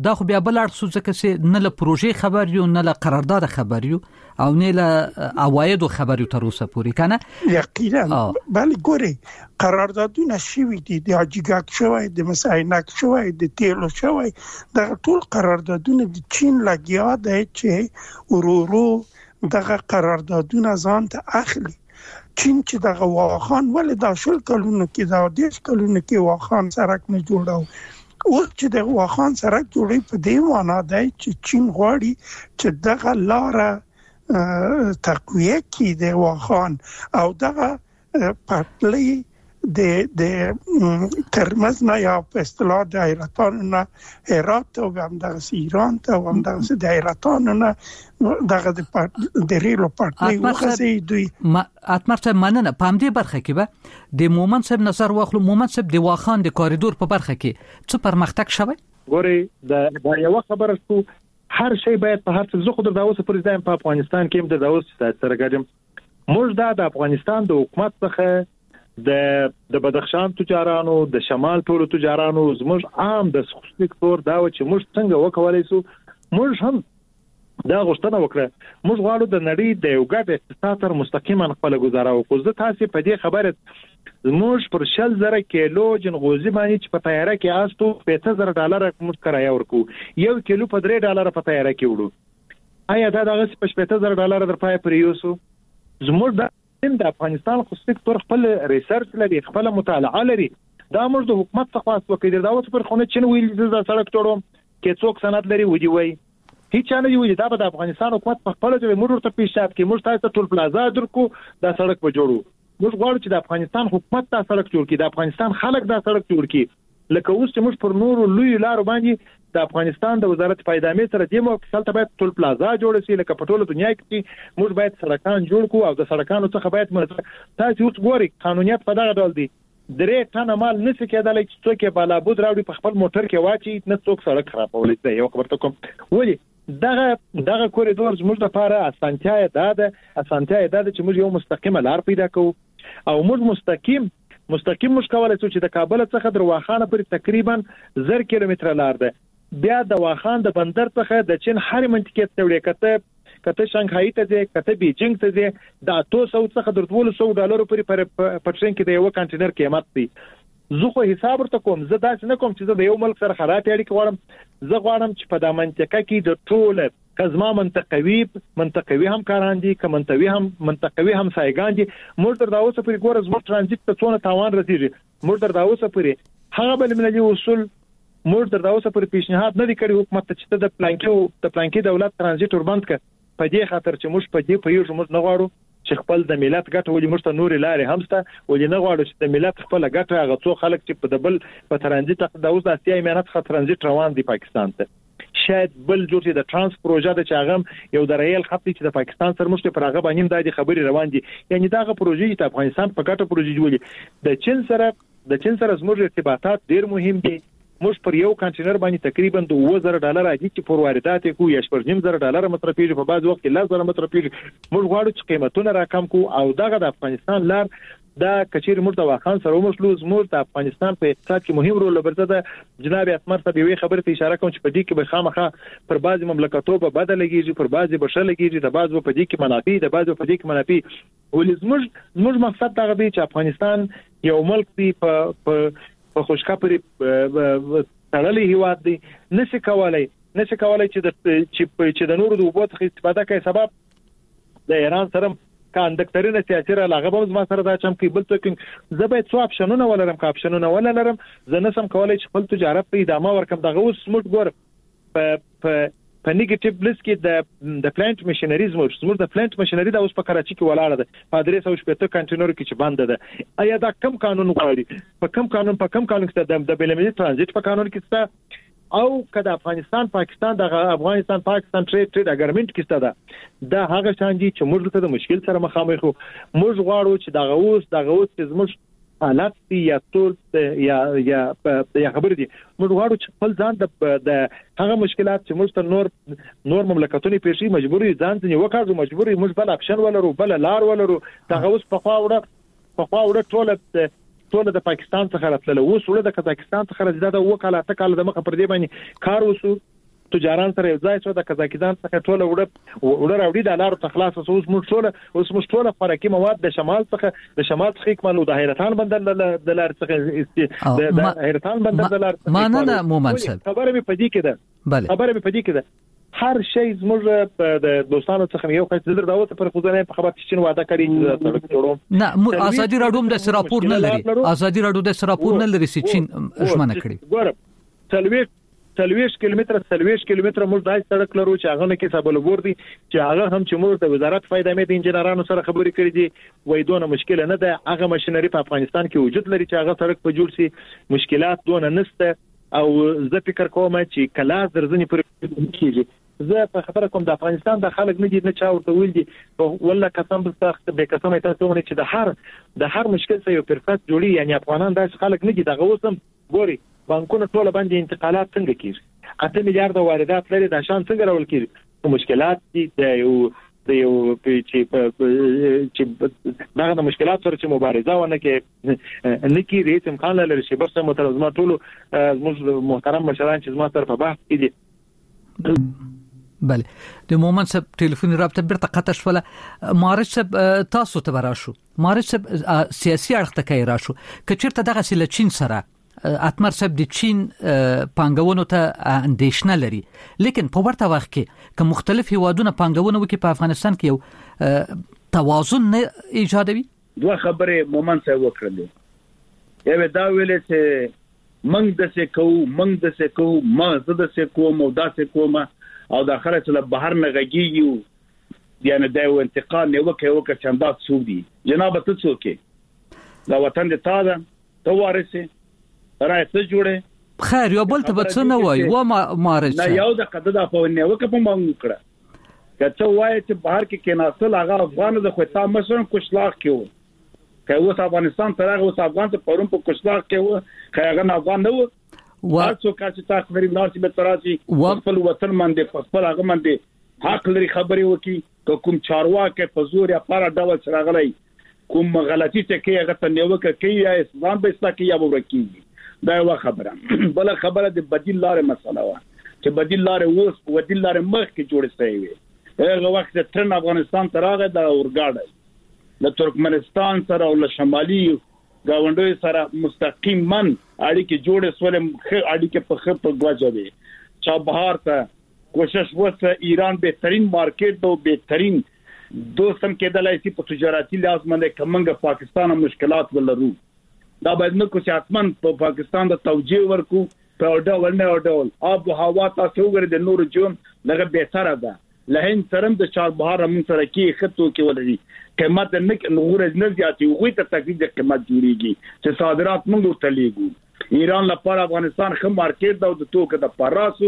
اړخ سو ځکه چې نه له پروژې خبر یو، نه له قرارداد خبر یو او نه له عواید خبر یو تر اوسه پورې کنه. یقینا بل ګوري قراردادونه شوي دي، د اجګاک شوی، د مساینک شوی، د تیلو شوی. دغه ټول قراردادونه د چین لګیا دی چې ورورو دغه قراردادونه ځان ته اخلي. چین چې دغه واخان ولې دا شل کلونو کې دا 10 کلونو کې واخان سرک نه جوړاو، اوس چې د واخان سرک جوړي په دې معنا دی چې چین غواړي چې دغه لار تقویه کړي د واخان او دغه پټلۍ د ترمز نه یا په اصطلاح د ایران نه هرات او هم د ایران ته او هم د ایران نه دغه د ریلو پټلۍ وخزي دوی. اتمرته مننه. په همدې برخه کې به د مومن صاحب نظر واخلو. مومن صاحب د واخان د کوریډور په برخه کې څه پرمختګ شوی؟ ګوري دا یو خبره شو، هر شی باید په هر څه زه خو د داوس پرېزایم په افغانستان کې د داوس سره ګرځم. موږ د افغانستان د حکومت څخه د بدخشان تجارانو، د شمال ټولو تجارانو، زموږ عام د خصوصي سکتور دا چې موږ څنګه وکولای شو. موږ هم دا غوښتنه وکړه، موږ غواړو د نړۍ د یو ګډ اقتصاد سره مستقیما خپل گزاره وکړو. زه تاسو په دې خبره زموږ پر 60,000 کیلو جنغوزي باندې چې په تیاره کې آستو $50,000 موږ کرایه ورکو، $1 کیلو په $3 په تیاره کې وړو. آیا دا دغه په $50,000 در پای پر یوسو؟ زموږ د افغانستان خصوصي سکتور خپل ریسرچ لري، خپل مطالعه لري. دا موږ د حکومت څخه خاص وکړو. دا اوس پر خونه چې ویل د سړک جوړوم کې څوک سند لري ودی وای هیڅ نه دی. دا د افغانستان حکومت په خپل ځای موږ ته پیشاب کې موږ تاسو ټول پلازا درکو دا سړک به جوړو. موږ غواړو چې د افغانستان حکومت دا سړک جوړ کړي، د افغانستان خلک دا سړک جوړ کړي. لکه اوس چې موږ پر نورو لوی لارو باندې د افغانستان د وزارت پیدامې سره د موقف ته باید ټول پلازا جوړ شي. لکه په ټوله دنیا کې موږ باید سړکان جوړ کو او د سړکانو څخه باید تاسو اوس ګوري قانونیت په دغه ډول دی. 3 ټن مال نشي کېدای چې څوک یې بالابود راوړي په خپل موټر کې واچي، نه څوک سړک خرابولی دی. یو خبر ته کوم ولی دغه کوریډور زموږ لپاره اسانتیا ده چې موږ یو مستقیمه لار پیدا کوو او موږ مستقیم موږ کولای شو چې د کابل څخه در واخانه پر تقریبا 1000 کیلومتر لار ده. بیا د واخان د بندر څخه د چین هر منطقه ته وړي، کته شانګهای ته ځي، کته بیجینګ ته ځي، د 200 څخه در $200 پر پټرین کې د یو کنټینر قیمت دی. زه خو حساب ورته کوم، زه داسې نه کوم چې زه د یو ملک سره خراب اړیکې غواړم. زه غواړم چې په د منطقه کې د ټول کزما منطقوي همکاران دي، که منطقوي همسایگان دي. موږ تر دا اوسه پورې ګوره زموږ ترانزیت ته څونه تاوان رسیږي. موږ تر دا اوسه پورې هغه بل ملي اصول موږ تر دا اوسه پورې پیشنهاد نه دی کړی حکومت ته چې د پلانکی دولت ترانزیت وربند کړي، په دې خاطر چې موږ په دې پیژو موږ نه غواړو چې خپل د ملت ګټه ولې موږ ته نورې لارې همسته ولې نه غواړو چې د ملت خپل ګټه هغه څو خلک چې په دبل په ترانزیت د اوس د اسیا امارات څخه ترانزیت روان دي پاکستان ته. شاید بل جوړ د ترانس پروژه د چاغم یو د ریل خط چې د پاکستان سره مشته پر هغه باندې د خبري روان دي یعنی دا پروژه د افغانستان په ګټه پروژه جوړي د چین سره زموږ ارتباطات ډیر مهم دي موږ پر یو کانټینر باندې تقریبا $2000 راځي چې پر واردات کو یا $9.5 مصرفيږي په بعض وخت $1000 مصرفيږي موږ غواړو چې قیمتونه راکم کو او دغه د افغانستان لار دا کچیر مرتضی واخان سره ومسلوز مور د افغانستان په اقتصاد کې مهم رول لري جناب اسمر صاحب یو خبره ته اشاره کوم چې په دې کې به خامخا پر بعض مملکتو په بدل لګیږي پر بعض بشر لګیږي د بعض په دې کې منافع د بعض په دې کې منافع ولې زموږ مقصد دا دی چې افغانستان یو ملک دی په خوشکا پرې تړلې هیواد دی نشي کولای چې د نورو د وبو څخه استفاده کوي سبب د ایران سره کاندکترینه سیاسي را لغه ما سره دا چم کې بل څه زبې څو اپشنونه ولرم زه نسم کولای چې خپل تجارت په ادامه ورکم دغه اوس موږ ګور په نیگیټیو لیست کې د پلانټ ماشينریز موږ د پلانټ ماشينری د اوس په کراچي کې ولاړه ده په 370 کانټینر کې چې بند ده آیا دا کم قانون غواړي په کم قانون کې د بیلمنی ترانزیت په قانون کې څه او کله افغانستان پاکستان د افغانستان پاکستان ټریډ اګریمنت کې څه ده دا هغه شان دي چې موږ ته د مشکل سره مخامخ یو موږ غواړو چې دغه اوس چې موږ حالات یا ټول یا خبر دي موږ غواړو چې خپل ځان د هغه مشکلات چې موږ نور مملکتونه پیښې مجبوري ځان ته وکړو مجبوري موږ بل اپشن ولرو بل لار ولرو دغه اوس په خواوړه ټول د پاکستان څخه راتلل اوس ول د قزاقستان څخه راځي دا وکاله تکاله د مخ پر دی باندې کار وسو تجاران سره ځای شو د قزاقستان څخه ټول وړه راوړي د لارو تخلاص اوس موږ ټول خوراکي مواد د شمال څخه کمالو د حیرتان بندر د لار څخه د حیرتان بندر د لار ماننه مومن صاحب خبره به پدې کې ده هر شی زموږ د دوستانو څخه یو څه در داوته پر خودنه په خبر چې وعده کړی چې سړک جوړوم نه ازادي راډیو د سراپور نه لري ازادي راډیو د سراپور نه لري چې چین ژمنه کړی ګوره 30 کیلومتر موږ دای سړک لرو چې هغه نه کې سبل وردي چې هغه هم چې موږ د وزارت فائدې مې د انجنیرانو سره خبرې کړې دي وای دونه مشکل نه ده هغه ماشينري په افغانستان کې وجود لري چې هغه سړک په جوړ سي مشکلات دونه نشته او زه فکر کوم چې کلا درځنی پر کېږي زه په خبره کوم د افغانستان د خلک نه دي نه چا ورته ویل دي والله قسم به قسم تاسو ونه چې د هر مشکل څخه یو پرفکت جوړي یعنی افغانان داس خلک نه دي دغه اوسم ګوري بانکونه ټول باندې انتقالات څنګه کیږي 8 میلیارډ واردات لري د شان څنګه راول کیږي مشکلات دي د یو چې دغه مشکلات سره چې مبارزه ونه کې نکی ریس امکان لري چې بس مترجمه ټول محترم مشران چې زما سره په بحث کې دي بله د مومن صاحب ټلیفون رابطه بیرته قطع شوله مارج صاحب تاسو ته راشو مارج صاحب سیاسي اړخ ته کې راشو کچیرته دغه سله چین سره اتمر صاحب د چین پانګونو ته اندیشنه لري لیکن په ورته وخت کې که مختلف هیوادونه پانګونه وکړي په افغانستان کې یو توازن نه ایجادوي دوه خبره مومن صاحب وکړل یو دا ویل چې منګ د سکو ما زده سکو مو دا سکو ما او داخله چې بهر نه غږیږي یعنی دا یو انتقال نه وکړي چې دا څو دي جناب ته څوک دا وطن د تا ده ته وارثه راځي جوړه خیر یو بل ته څه نه وای و مارج نه یو د قددا په نه وکړم مونږ کړه کته وای چې بهر کې کیناستل هغه افغان د خوتا مشرن کوشلاخ کې و که افغانستان ترغه اوس افغان ته پرون په کوشلاخ کې و هغه نه افغان نه و تاسو چې تاسو لري نارسي به تراسي خپل وطن باندې خپل هغه باندې حق لري خبري وکي کوم چارواکه په زور یا پر ډول چرغلای کوم غلطي ته کې هغه ته نیو کې یا اسلام به استا کې یا ورکی دا یو خبره بل خبره د بدیل لارې مسله وا چې بدیل لارې اوس بدیل لارې مخ کې جوړ شوی وي هغه وخت ترن افغانستان تراغه د اورګاډ د ترکمنستان سره او له شمالي گاونډوي سره مستقیما اړیکې جوړې سولې اړیکې په خپل غواجوي چې بهر ته کوشش وکړه ایران بهترین مارکیټ او بهترین دوستم کېدلای شي په تجارتي لحاظ باندې کومه پاکستان مشکلات ولرو دا باید نو چې اتمن په پاکستان د توجیه ورکو په ډول نه ډول آب او هوا تاسو وګورئ د نور جون دغه بهتره ده لهن سرم د چار بهار هم سره کې خطو کې ولري قیمت نه نور نه زیاتي وي ته تکلیف د قیمت جوړيږي چې صادرات موږ ورته لیږو ایران لپاره افغانستان خو مارکیټ دا د توکو د پراسو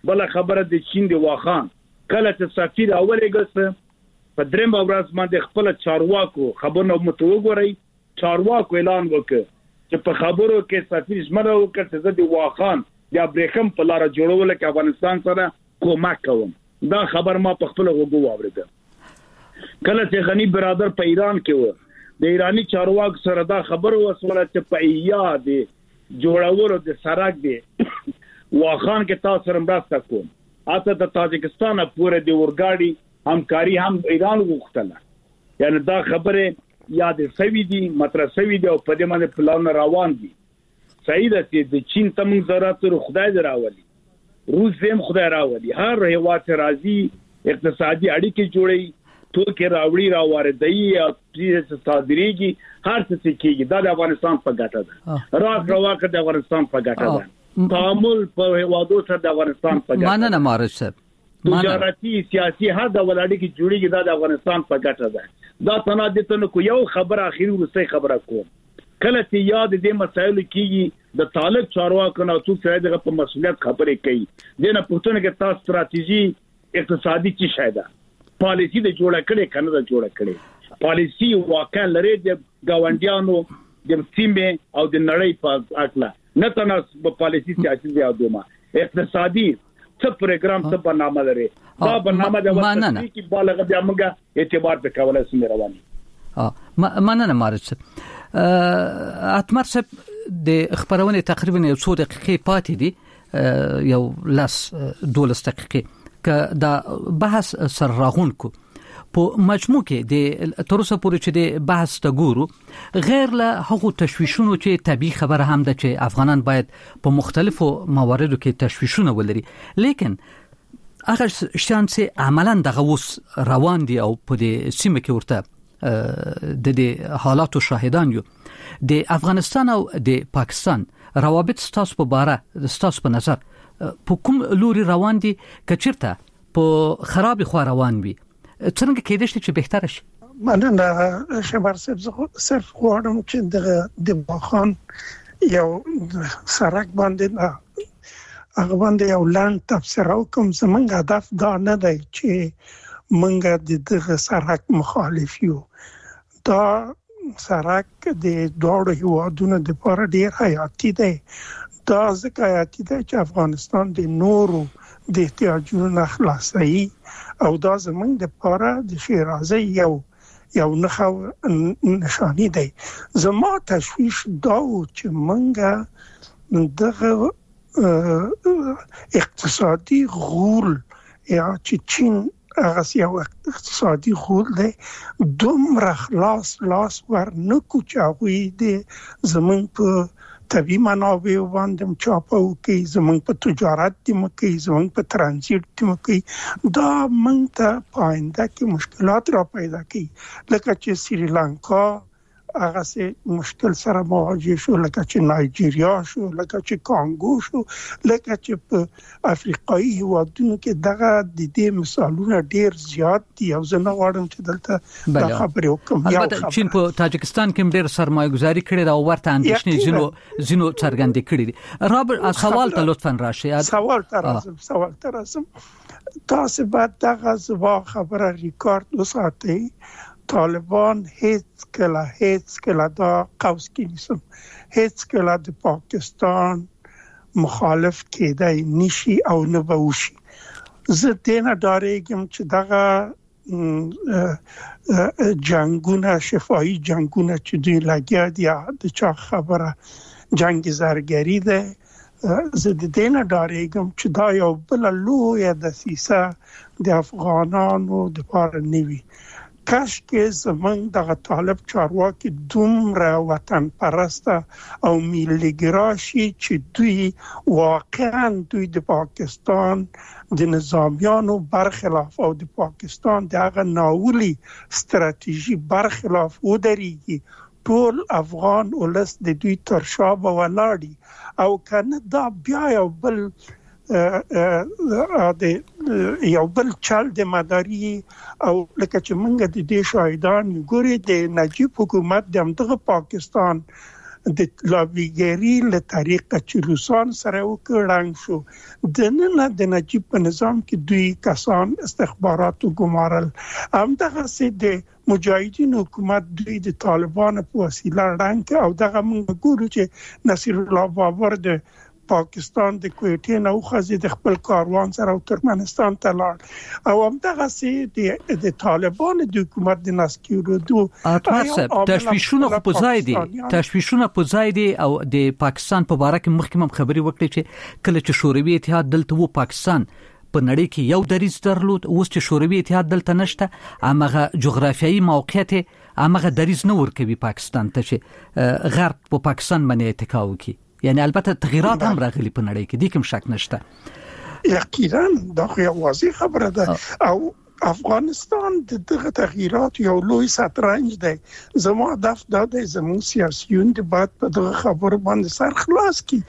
بل خبره د چین د واخان کله چې سفیر اولې ګس په دریم ورځ باندې خپل چارواکو خبرونه متوګوري چارواکو اعلان وکړ چې په خبرو کې سفیر زمره وکړ چې د واخان یا بریکم په لار جوړول کې افغانستان سره کومک کوم دا خبر ما په خپل وګو واورېده کله چې غنی برادر په ایران کې و د ایرانی چارواک سره دا خبر وسوله چې په ایاد جوړولو د سړک دی واخان کې تاسو سره مرسته کوم اته د تاجکستان پورې د ورګاډي همکاري هم ایران وغوښتله یعنی دا خبره یاد سوي دي مطرح سوي دي او په دې باندې پلان روان دي صحیح ده چې د چین تم ضرورت خدای دراولي روس هم خدای راولي هر هیواد راځي اقتصادي اړیکې جوړي توکي راوړي راوړي او چې صادريږي هر څه کېږي دا د افغانستان په ګټه ده راځه د افغانستان په ګټه ده تعامل په هیوادو سره د افغانستان په ګټه مننه مارج صاحب تجارتي سیاسي هر ډول اړیکې جوړيږي دا د افغانستان په ګټه ده دا تنادته نو یو خبر اخیری ورسې خبره کوم کله چې یاد دې مسایل کېږي د طالب چارواکو نه څو څه دغه په مسؤلیت خبرې کوي دنه پښتون کې تاسو ستراتیژي اقتصادي څه شایده پالیسی د جوړه کړي کنه د جوړه کړي پالیسی واقعا لري د گاونډیانو د سیمه او د نړۍ په اړه نه تناسب په پالیسی سیاسي یادومه اقتصادي څه پروګرام څه برنامه لري دا برنامه د وخت کې بالغ بیا موږ اعتبار د کولای سم رواني مننه مارج اتمر صاحب د خبرونه تقریبا یو څو دقیقې پاتې دي یو لاس 12 دقیقې ک دا بحث سر راغون کو په مجموع کې د تروسه پورې چې د بحث ته ګورو غیر له هغو تشویشونو چې طبيعي خبره هم ده چې افغانان باید په مختلفو مواردو کې تشویشونه ولري لیکن هغه شان چې عملاً دغه اوس روان دي او په دې سیمه کې ورته د حالاتو شاهدان یو د افغانستان او د پاکستان روابط ستاسو په باره ستاسو په نظر په کوم لوري روان دي کچرته په خراب خو روان وي څنګه کېدای شي چې بهتر شي مننه شبر صرف غواړم چې د باخان یو سرک باندې هغه باندې یو لاند تفسیر وکم زمونږ هدف دا نه دی چې مونږ د سرک مخالف یو دا سرک د دوړو هیوادونو د لپاره ډیر حیاتي دی دا ځکه حیاتي دی چې افغانستان د نورو د احتیاجونو خلاصي او دا زمونږ د لپاره د شیرازه یو نشانی دی زما تشویش دا چې مونږ دغه اقتصادي غول یا چې چین هغه یو اقتصادي غول دی دومره خلاص لاس ورنکو چې هغوی د زمونږ په طبي منابع باندې چاپو کې زمونږ په تجارت دي مکه زمونږ په ترانزیت دي مکه دا مونږ ته پاینده کې مشکلات را پیدا کوي لکه چې سریلانکا هغه سه مشکل سره مواجه شو لکه چې نایجیریا شو لکه چې کانګو شو لکه چې په افریقایي هیوادونو کې دغه د دې مثالونه ډیر زیات دي او زه نه غواړم چې دلته دا خبرې وکم البته چین په تاجکستان کې ډیر سرمایه گذاري کړې دا او ورته اندېښنې زینو څرګندې کړې دي رابر سوال ته لطفا راشي سوال ته راځم تاسو باید دغه زوا خبره ریکارډ وساتئ طالبان هیڅ کله دا قوس کې نیسم هیڅ کله د پاکستان مخالف کېدای نشي او نه بوشي زه دینه ډارېږم چې دغه جنگونه شفاهي جنگونه چې دوی لګیا دي د چا خبره جنگ زرګری ده زه د دینه ډارېږم چې دا یو بل لوی دسیسه د افغانانو د لپاره نیوي کاش کې زمونږ دغه طالب چارواکي دومره وطن پرسته او ملیګراشي چې دوی واقعا دوی د پاکستان د نظامیانو برخلاف او د پاکستان دغه ناولی ستراتیژي برخلاف ودرېږي ټول افغان ولس د دوی تر شا به ولاړی او کنه دا بیا یو بل یو بل چل د مداري او لکه چې موږ د دې شاهدان ګوري د نجیب حکومت د همدغه پاکستان د لابیګری له طریقه چې روسان سره وکړنګ شو د نجیب په نظام کې دوی کسان استخبارات ګمارل همدغه سي د مجاهدین حکومت دوی د طالبان په وسیله رنګ او دغه موږ ګورو چې نصیر الله بابر د پاکستان د کویټې نو خزي د خپل کاروان سره ترکمنستان ته لاړ او همدغه سي د طالبان د حکومت د نسکیرو تشویشونه په ځای دي او د پاکستان په اړه کې مخکمه خبري وکړي چې کله چې شوروي اتحاد دلته وو پاکستان په نړۍ کې یو دریځ درلود اوس چې شوروي اتحاد دلته نشته امغه جغرافیایي موقعیت امغه دریځ نه ورکوي پاکستان ته چې غرب په پاکستان باندې اتکا وکړي یعنی البته تغیرات هم راغلي په نړۍ کې د کوم شک نشته یقینا دا خو واضح خبره ده او افغانستان دغه تغیرات یو لوی شطرنج دی زموږ هدف دا دی زموږ سیاسيون د بعد په دغه خبره باندې سر خلاص کی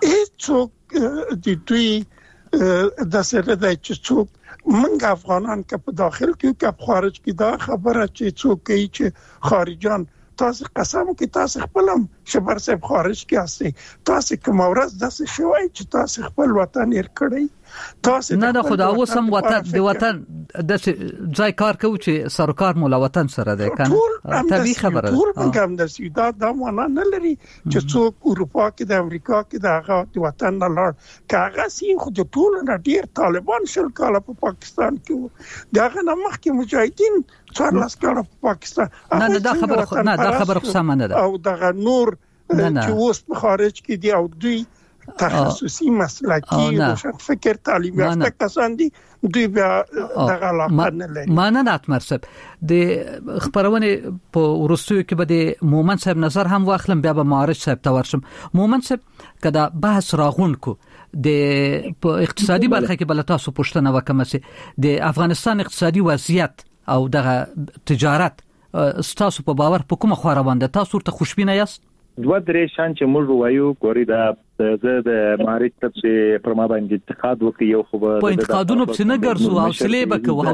هیڅوک د دوی د سره د چې منګ افغانان که په داخل کې که په خارج کې دا خبره چې څوک کوي چې خارجان تاسو قسم کې تاسو خپلم شبر صاحب خارج کې اسي تاسو کوم ورځ داسې شوي چې تاسو خپل وطن هیر کړی تاسو نه خدا اوسم وطن د وطن د ځای کار کوي چې سرکار مولا وطن سره ده کنه طبيعي خبره ټول کوم د سیدا د معنا نه لري چې څوک اروپا کې د امریکا کې د هغه وطن نه لړ کاغه سي خو د ټول نه ډیر طالبان شل کاله په پاکستان کې دغه نمخ کې مجاهدین څوار لاس کاله په پاکستان نه دا خبره سم نه ده او دغه نور چې اوس په خارج کې دی او دوی تخصصي مسلکی روشن فکر تعلیم یافته کسان دي دوی بیا دغه علاقه نه لري مانه اتمرسب د خبرونه په ورستیو کې به د مومن صاحب نظر هم واخلم بیا به معارض صاحب ته ورشم مومن صاحب کدا بحث راغون کو د اقتصادي برخه کې بل تاسو پوښتنه وکم چې د افغانستان اقتصادي وضعیت او دغه تجارت ستاسو په باور په کومه خو روانده تاسو ته خوشبینه یاست دوه درې شان چې موږ وایو ګوري دا د معارض چې پر ما باندې انتقاد وکړي یو خو په انتقادونو په نه ګرځو حوصله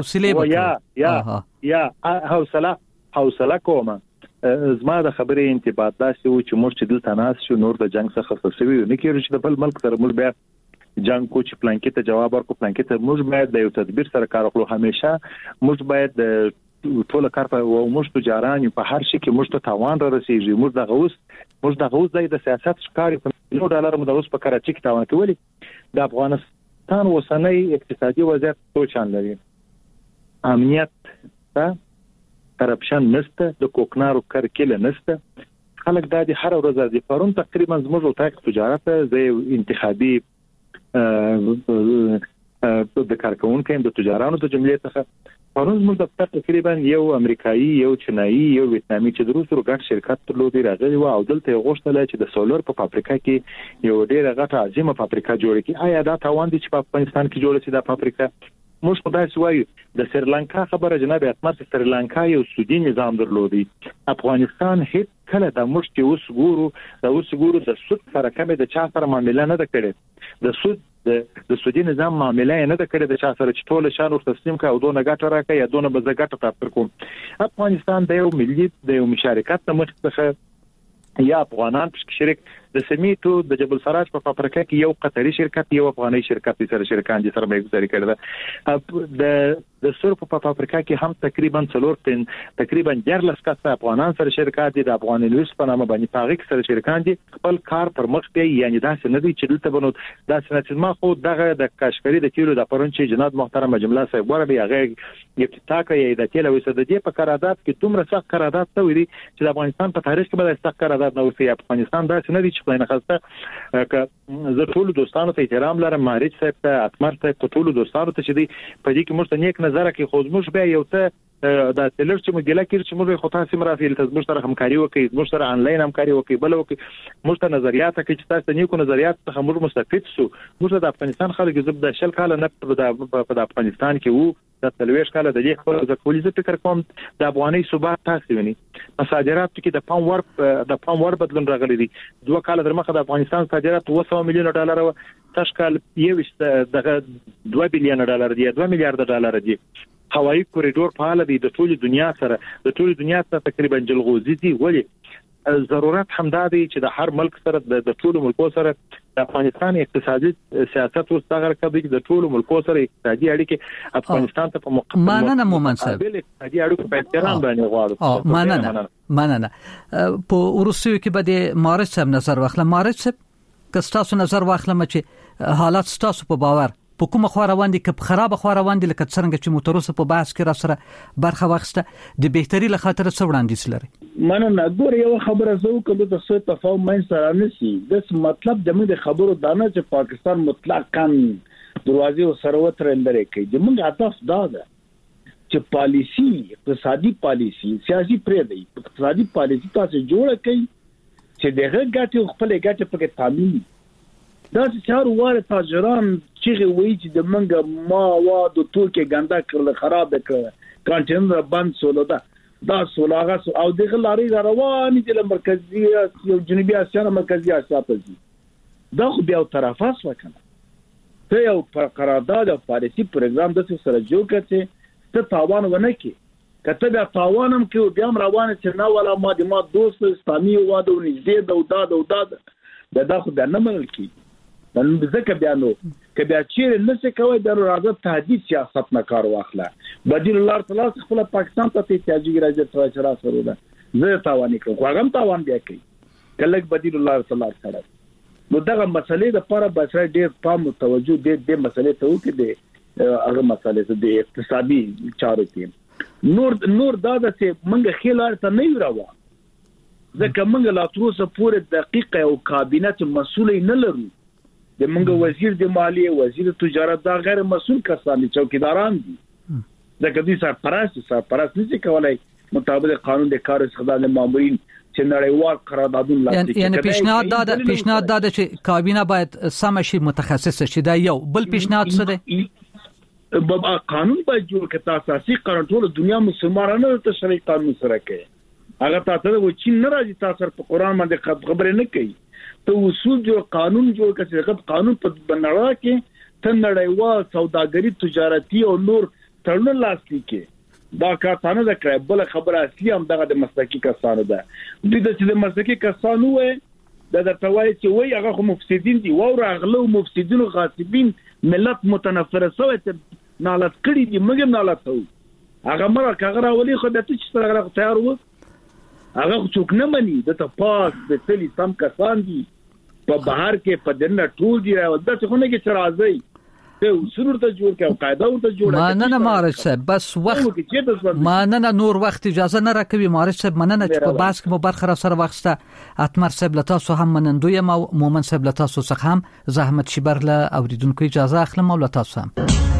وکړو یا حوصله کومه زما د خبرې انتباه داسې و چې موږ چې دلته ناس شو نور د جنگ څخه خصوصي نه کېږي چې د بل ملک سره موږ بیا جنگ کو چې پلانکی ته جواب ورکو پلانکی ته موږ باید د یو تدبیر سره کار وکړو همیشه موږ باید ټول کار په موږ تجاران په هر شي کې موږ ته تاوان را رسیږي موږ د غوس د سیاست ښکاری په $1 مو د اوس په کراچي کې تاوان کوي د افغانستان وسنۍ اقتصادي وضعیت توچان لري امنیت ته کرپشن نشته د کوکنارو کرکله نشته خلک د هر ورځ د پرون تقریبا زموږ او تجارت زي انتخابي د کارکونکو د تجارانو د جملې څخه پرون موږ د تقریبا یو امریکایي یو چینایي یو ویتنامي چې د روسو ګډ شرکت ترلودي راغلي و او دلته غوښتل چې د سولر په فابریکه کې یو ډیره غټه عظیمه فابریکه جوړ کړي آیا دا توان دي چې په افغانستان کې جوړ شي د فابریکه موږ په داسې وایو د سریلانکا خبره جناب احمد سریلانکا یو سودي نظام درلودي افغانستان هیڅ کله د موږ چې وګورو د سود سره کومه د چا سره معاملې نه ده کړې د سودي نظام معاملې نه ده کړې د چا سره چې ټول شان ور تسلیم کا او دونه ګټه راکړي یا دونه بزګټه تاسو کوم افغانستان د یو ملي د یو مشارکت مخ څخه یا افغانان په شریک د سمیتو د جبل سراج په فابریکه کې یو قطري شرکت یو افغاني شرکت سره شریکان دي سره به گزاري کړل د سرپ په فابریکه کې هم تقریبا 14 کس افغانان سره شرکت دي د افغان لویس په نامه باندې پاغک سره شرکان دي خپل کار پر مخ دی یعنی دا څه نه دي چې دلته بنو دا څه ما خو دغه د کاشکری د کیلو د پرونچې جناب محترم جمله صاحب وربي هغه افتتاح کوي د تیل او سددي په قرارداد کې دومره سخت قرارداد توي دي چې د افغانستان په تاریخ کې به سخت قرارداد نه وسی افغانستان دا څه نه دي چې نه خاصه ک زه ټول دوستانو ته احترام لرم مارج صاحب ته اتمر ته ټول دوستانو ته چې دی په دې کې موږ ته نیک نظر کې خو موږ به یو ته د تلر چې موږ ګلا کړ چې موږ خو تاسو مرافیل ته موږ سره همکاري وکړي موږ سره انلاین همکاري وکړي بل وکړي موږ ته نظریات کې چې تاسو نیکو نظریات څخه موږ مستفید شو موږ د افغانستان خلک زب د شل کال نه په افغانستان کې وو د تلويش کال د دې خپل د پولیسو فکر کوم د افغاني ثبات تاسو ونی صادرات کې د پام ور بدلون راغلي دي 2 کال درمخه د افغانستان صادرات $200 مليون تشکل دغه $2 بليون دي $2 مليارد دي هوایي کوریډور فعال دي د ټول دنیا سره تقریبا جلغوزي دي ولی ضرورت همدا دی چې د هر ملک سره د ټولو ملکو سره د افغانستان اقتصادي سیاست وستغر کوي د ټولو ملکو سره اقتصادي اړیکې افغانستان ته په مننه مومن صاحب اقتصادي اړیکو په احترام باندې غواړو مننه په ورسوي کې به د مارچ صاحب نظر واخله مارچ صاحب که تاسو نظر واخله چې حالات تاسو په باور په کومه خو روان دي که خراب خو روان دي لکه څنګه چې موتروسه په بحث کې را سره برخه واخسته د بهتري له خاطر څه وړاندیز لري مننه ګور یو خبره زو کله د څه تفاهم مې سره نشي د مطلب د موږ خبرو دانه چې پاکستان مطلقاً دروازې سره وترندري کوي د موږ هدف دا ده چې پالیسی اقتصادي پالیسی سیاسي پرې دی اقتصادي پالیسی تاسو جوړه کړئ چې دغه ګټه خپل ګټه پکې تامین دا چې چارو واره تاجران چې وایي چې د منګه ما وا د توکي ګندا کړل خراب کړل کانټینر بند سولو دا سولاغه او دغه لاري رواني د مرکزي او جنوبي اسیا مرکزي اسیا ته دي دا خو بیا طرفاس وکنه ته یو قرارداد او پالیسی پروګرام د سره جوړ کړي ته تاوان ونه کی کته بیا تاوانم کې بیا روانه چې نه ولا ما دوست اسلامي واده ونږدې دا خو بیا نه منل کی نن ځکه بیانو ک بیا چیرې نشي کوي د راځه تهدید سیاست نه کار واخله بدیل الله تعالی خپل پاکستان ته احتیاجي راځي تر سره ده زه تاوان کوم هغه تاوان بیا کوي کله بدیل الله تعالی سره نو دغه مسلې د لپاره بسره ډېر پام توجه دې مسلې ته وکړي د هغه مسلې د اقتصادي چارو کې نور دا چې موږ خلار ته نه راو ځکه موږ لا تر اوسه پورې دقیقه او کابینه مسؤل نه لرو د موږ وزیر د مالیه وزیر تجارت دا غیر مسؤل کسان دي چوکیداران دي ځکه دوی سرپرست نشي کولای مطابق قانون د کار استخدام مامورین چې نړیوال قراردادونه لاسلیک یعنی پیشنهاد دا چې کابینه باید سم شي متخصص شي دا یو بل پیشنهاد څه دی بابا قانون باید جوړ کړي اساسي قانون ټول دنیا مسلمانانو ته شرعي قانون سره کوي هغه تاسو و چې ناراضي تاسو په قران باندې خبرې نه کوي ته اصول جو قانون جوړ کړي چې قانون په بنړا کې ته نړیوال سوداګری تجارتي او نور تړون لاسلیک دا کار څنګه د کړه بل خبره اصلي هم دغه د مسلکي کسانو ده دوی د مسلکي کسانو وې د توای چې وای هغه مفسدين دي او راغلو مفسدين او غاصبين ملت متنفره سوې نالت کړي دي موږ نالت وو هغه مره کاغره ولي خو د چې سره تیار وو هغه څوک نه مني د تپاس د تلي سم کسان دي په بهر کې په دنه ټول دی او د څه خونه کې ترازی ته اصول ته جوړ کې او قاعده ورته جوړه مننه مارچ صاحب بس وخت مننه نور وخت اجازه نه راکوي مارچ صاحب مننه چې په باس کې مو برخه را سره واخسته اتمر صاحب لتا سو هم منندوی ما مومن صاحب لتا سو څخه هم زحمت شي برله اوریدونکو اجازه اخلم او لتا سو هم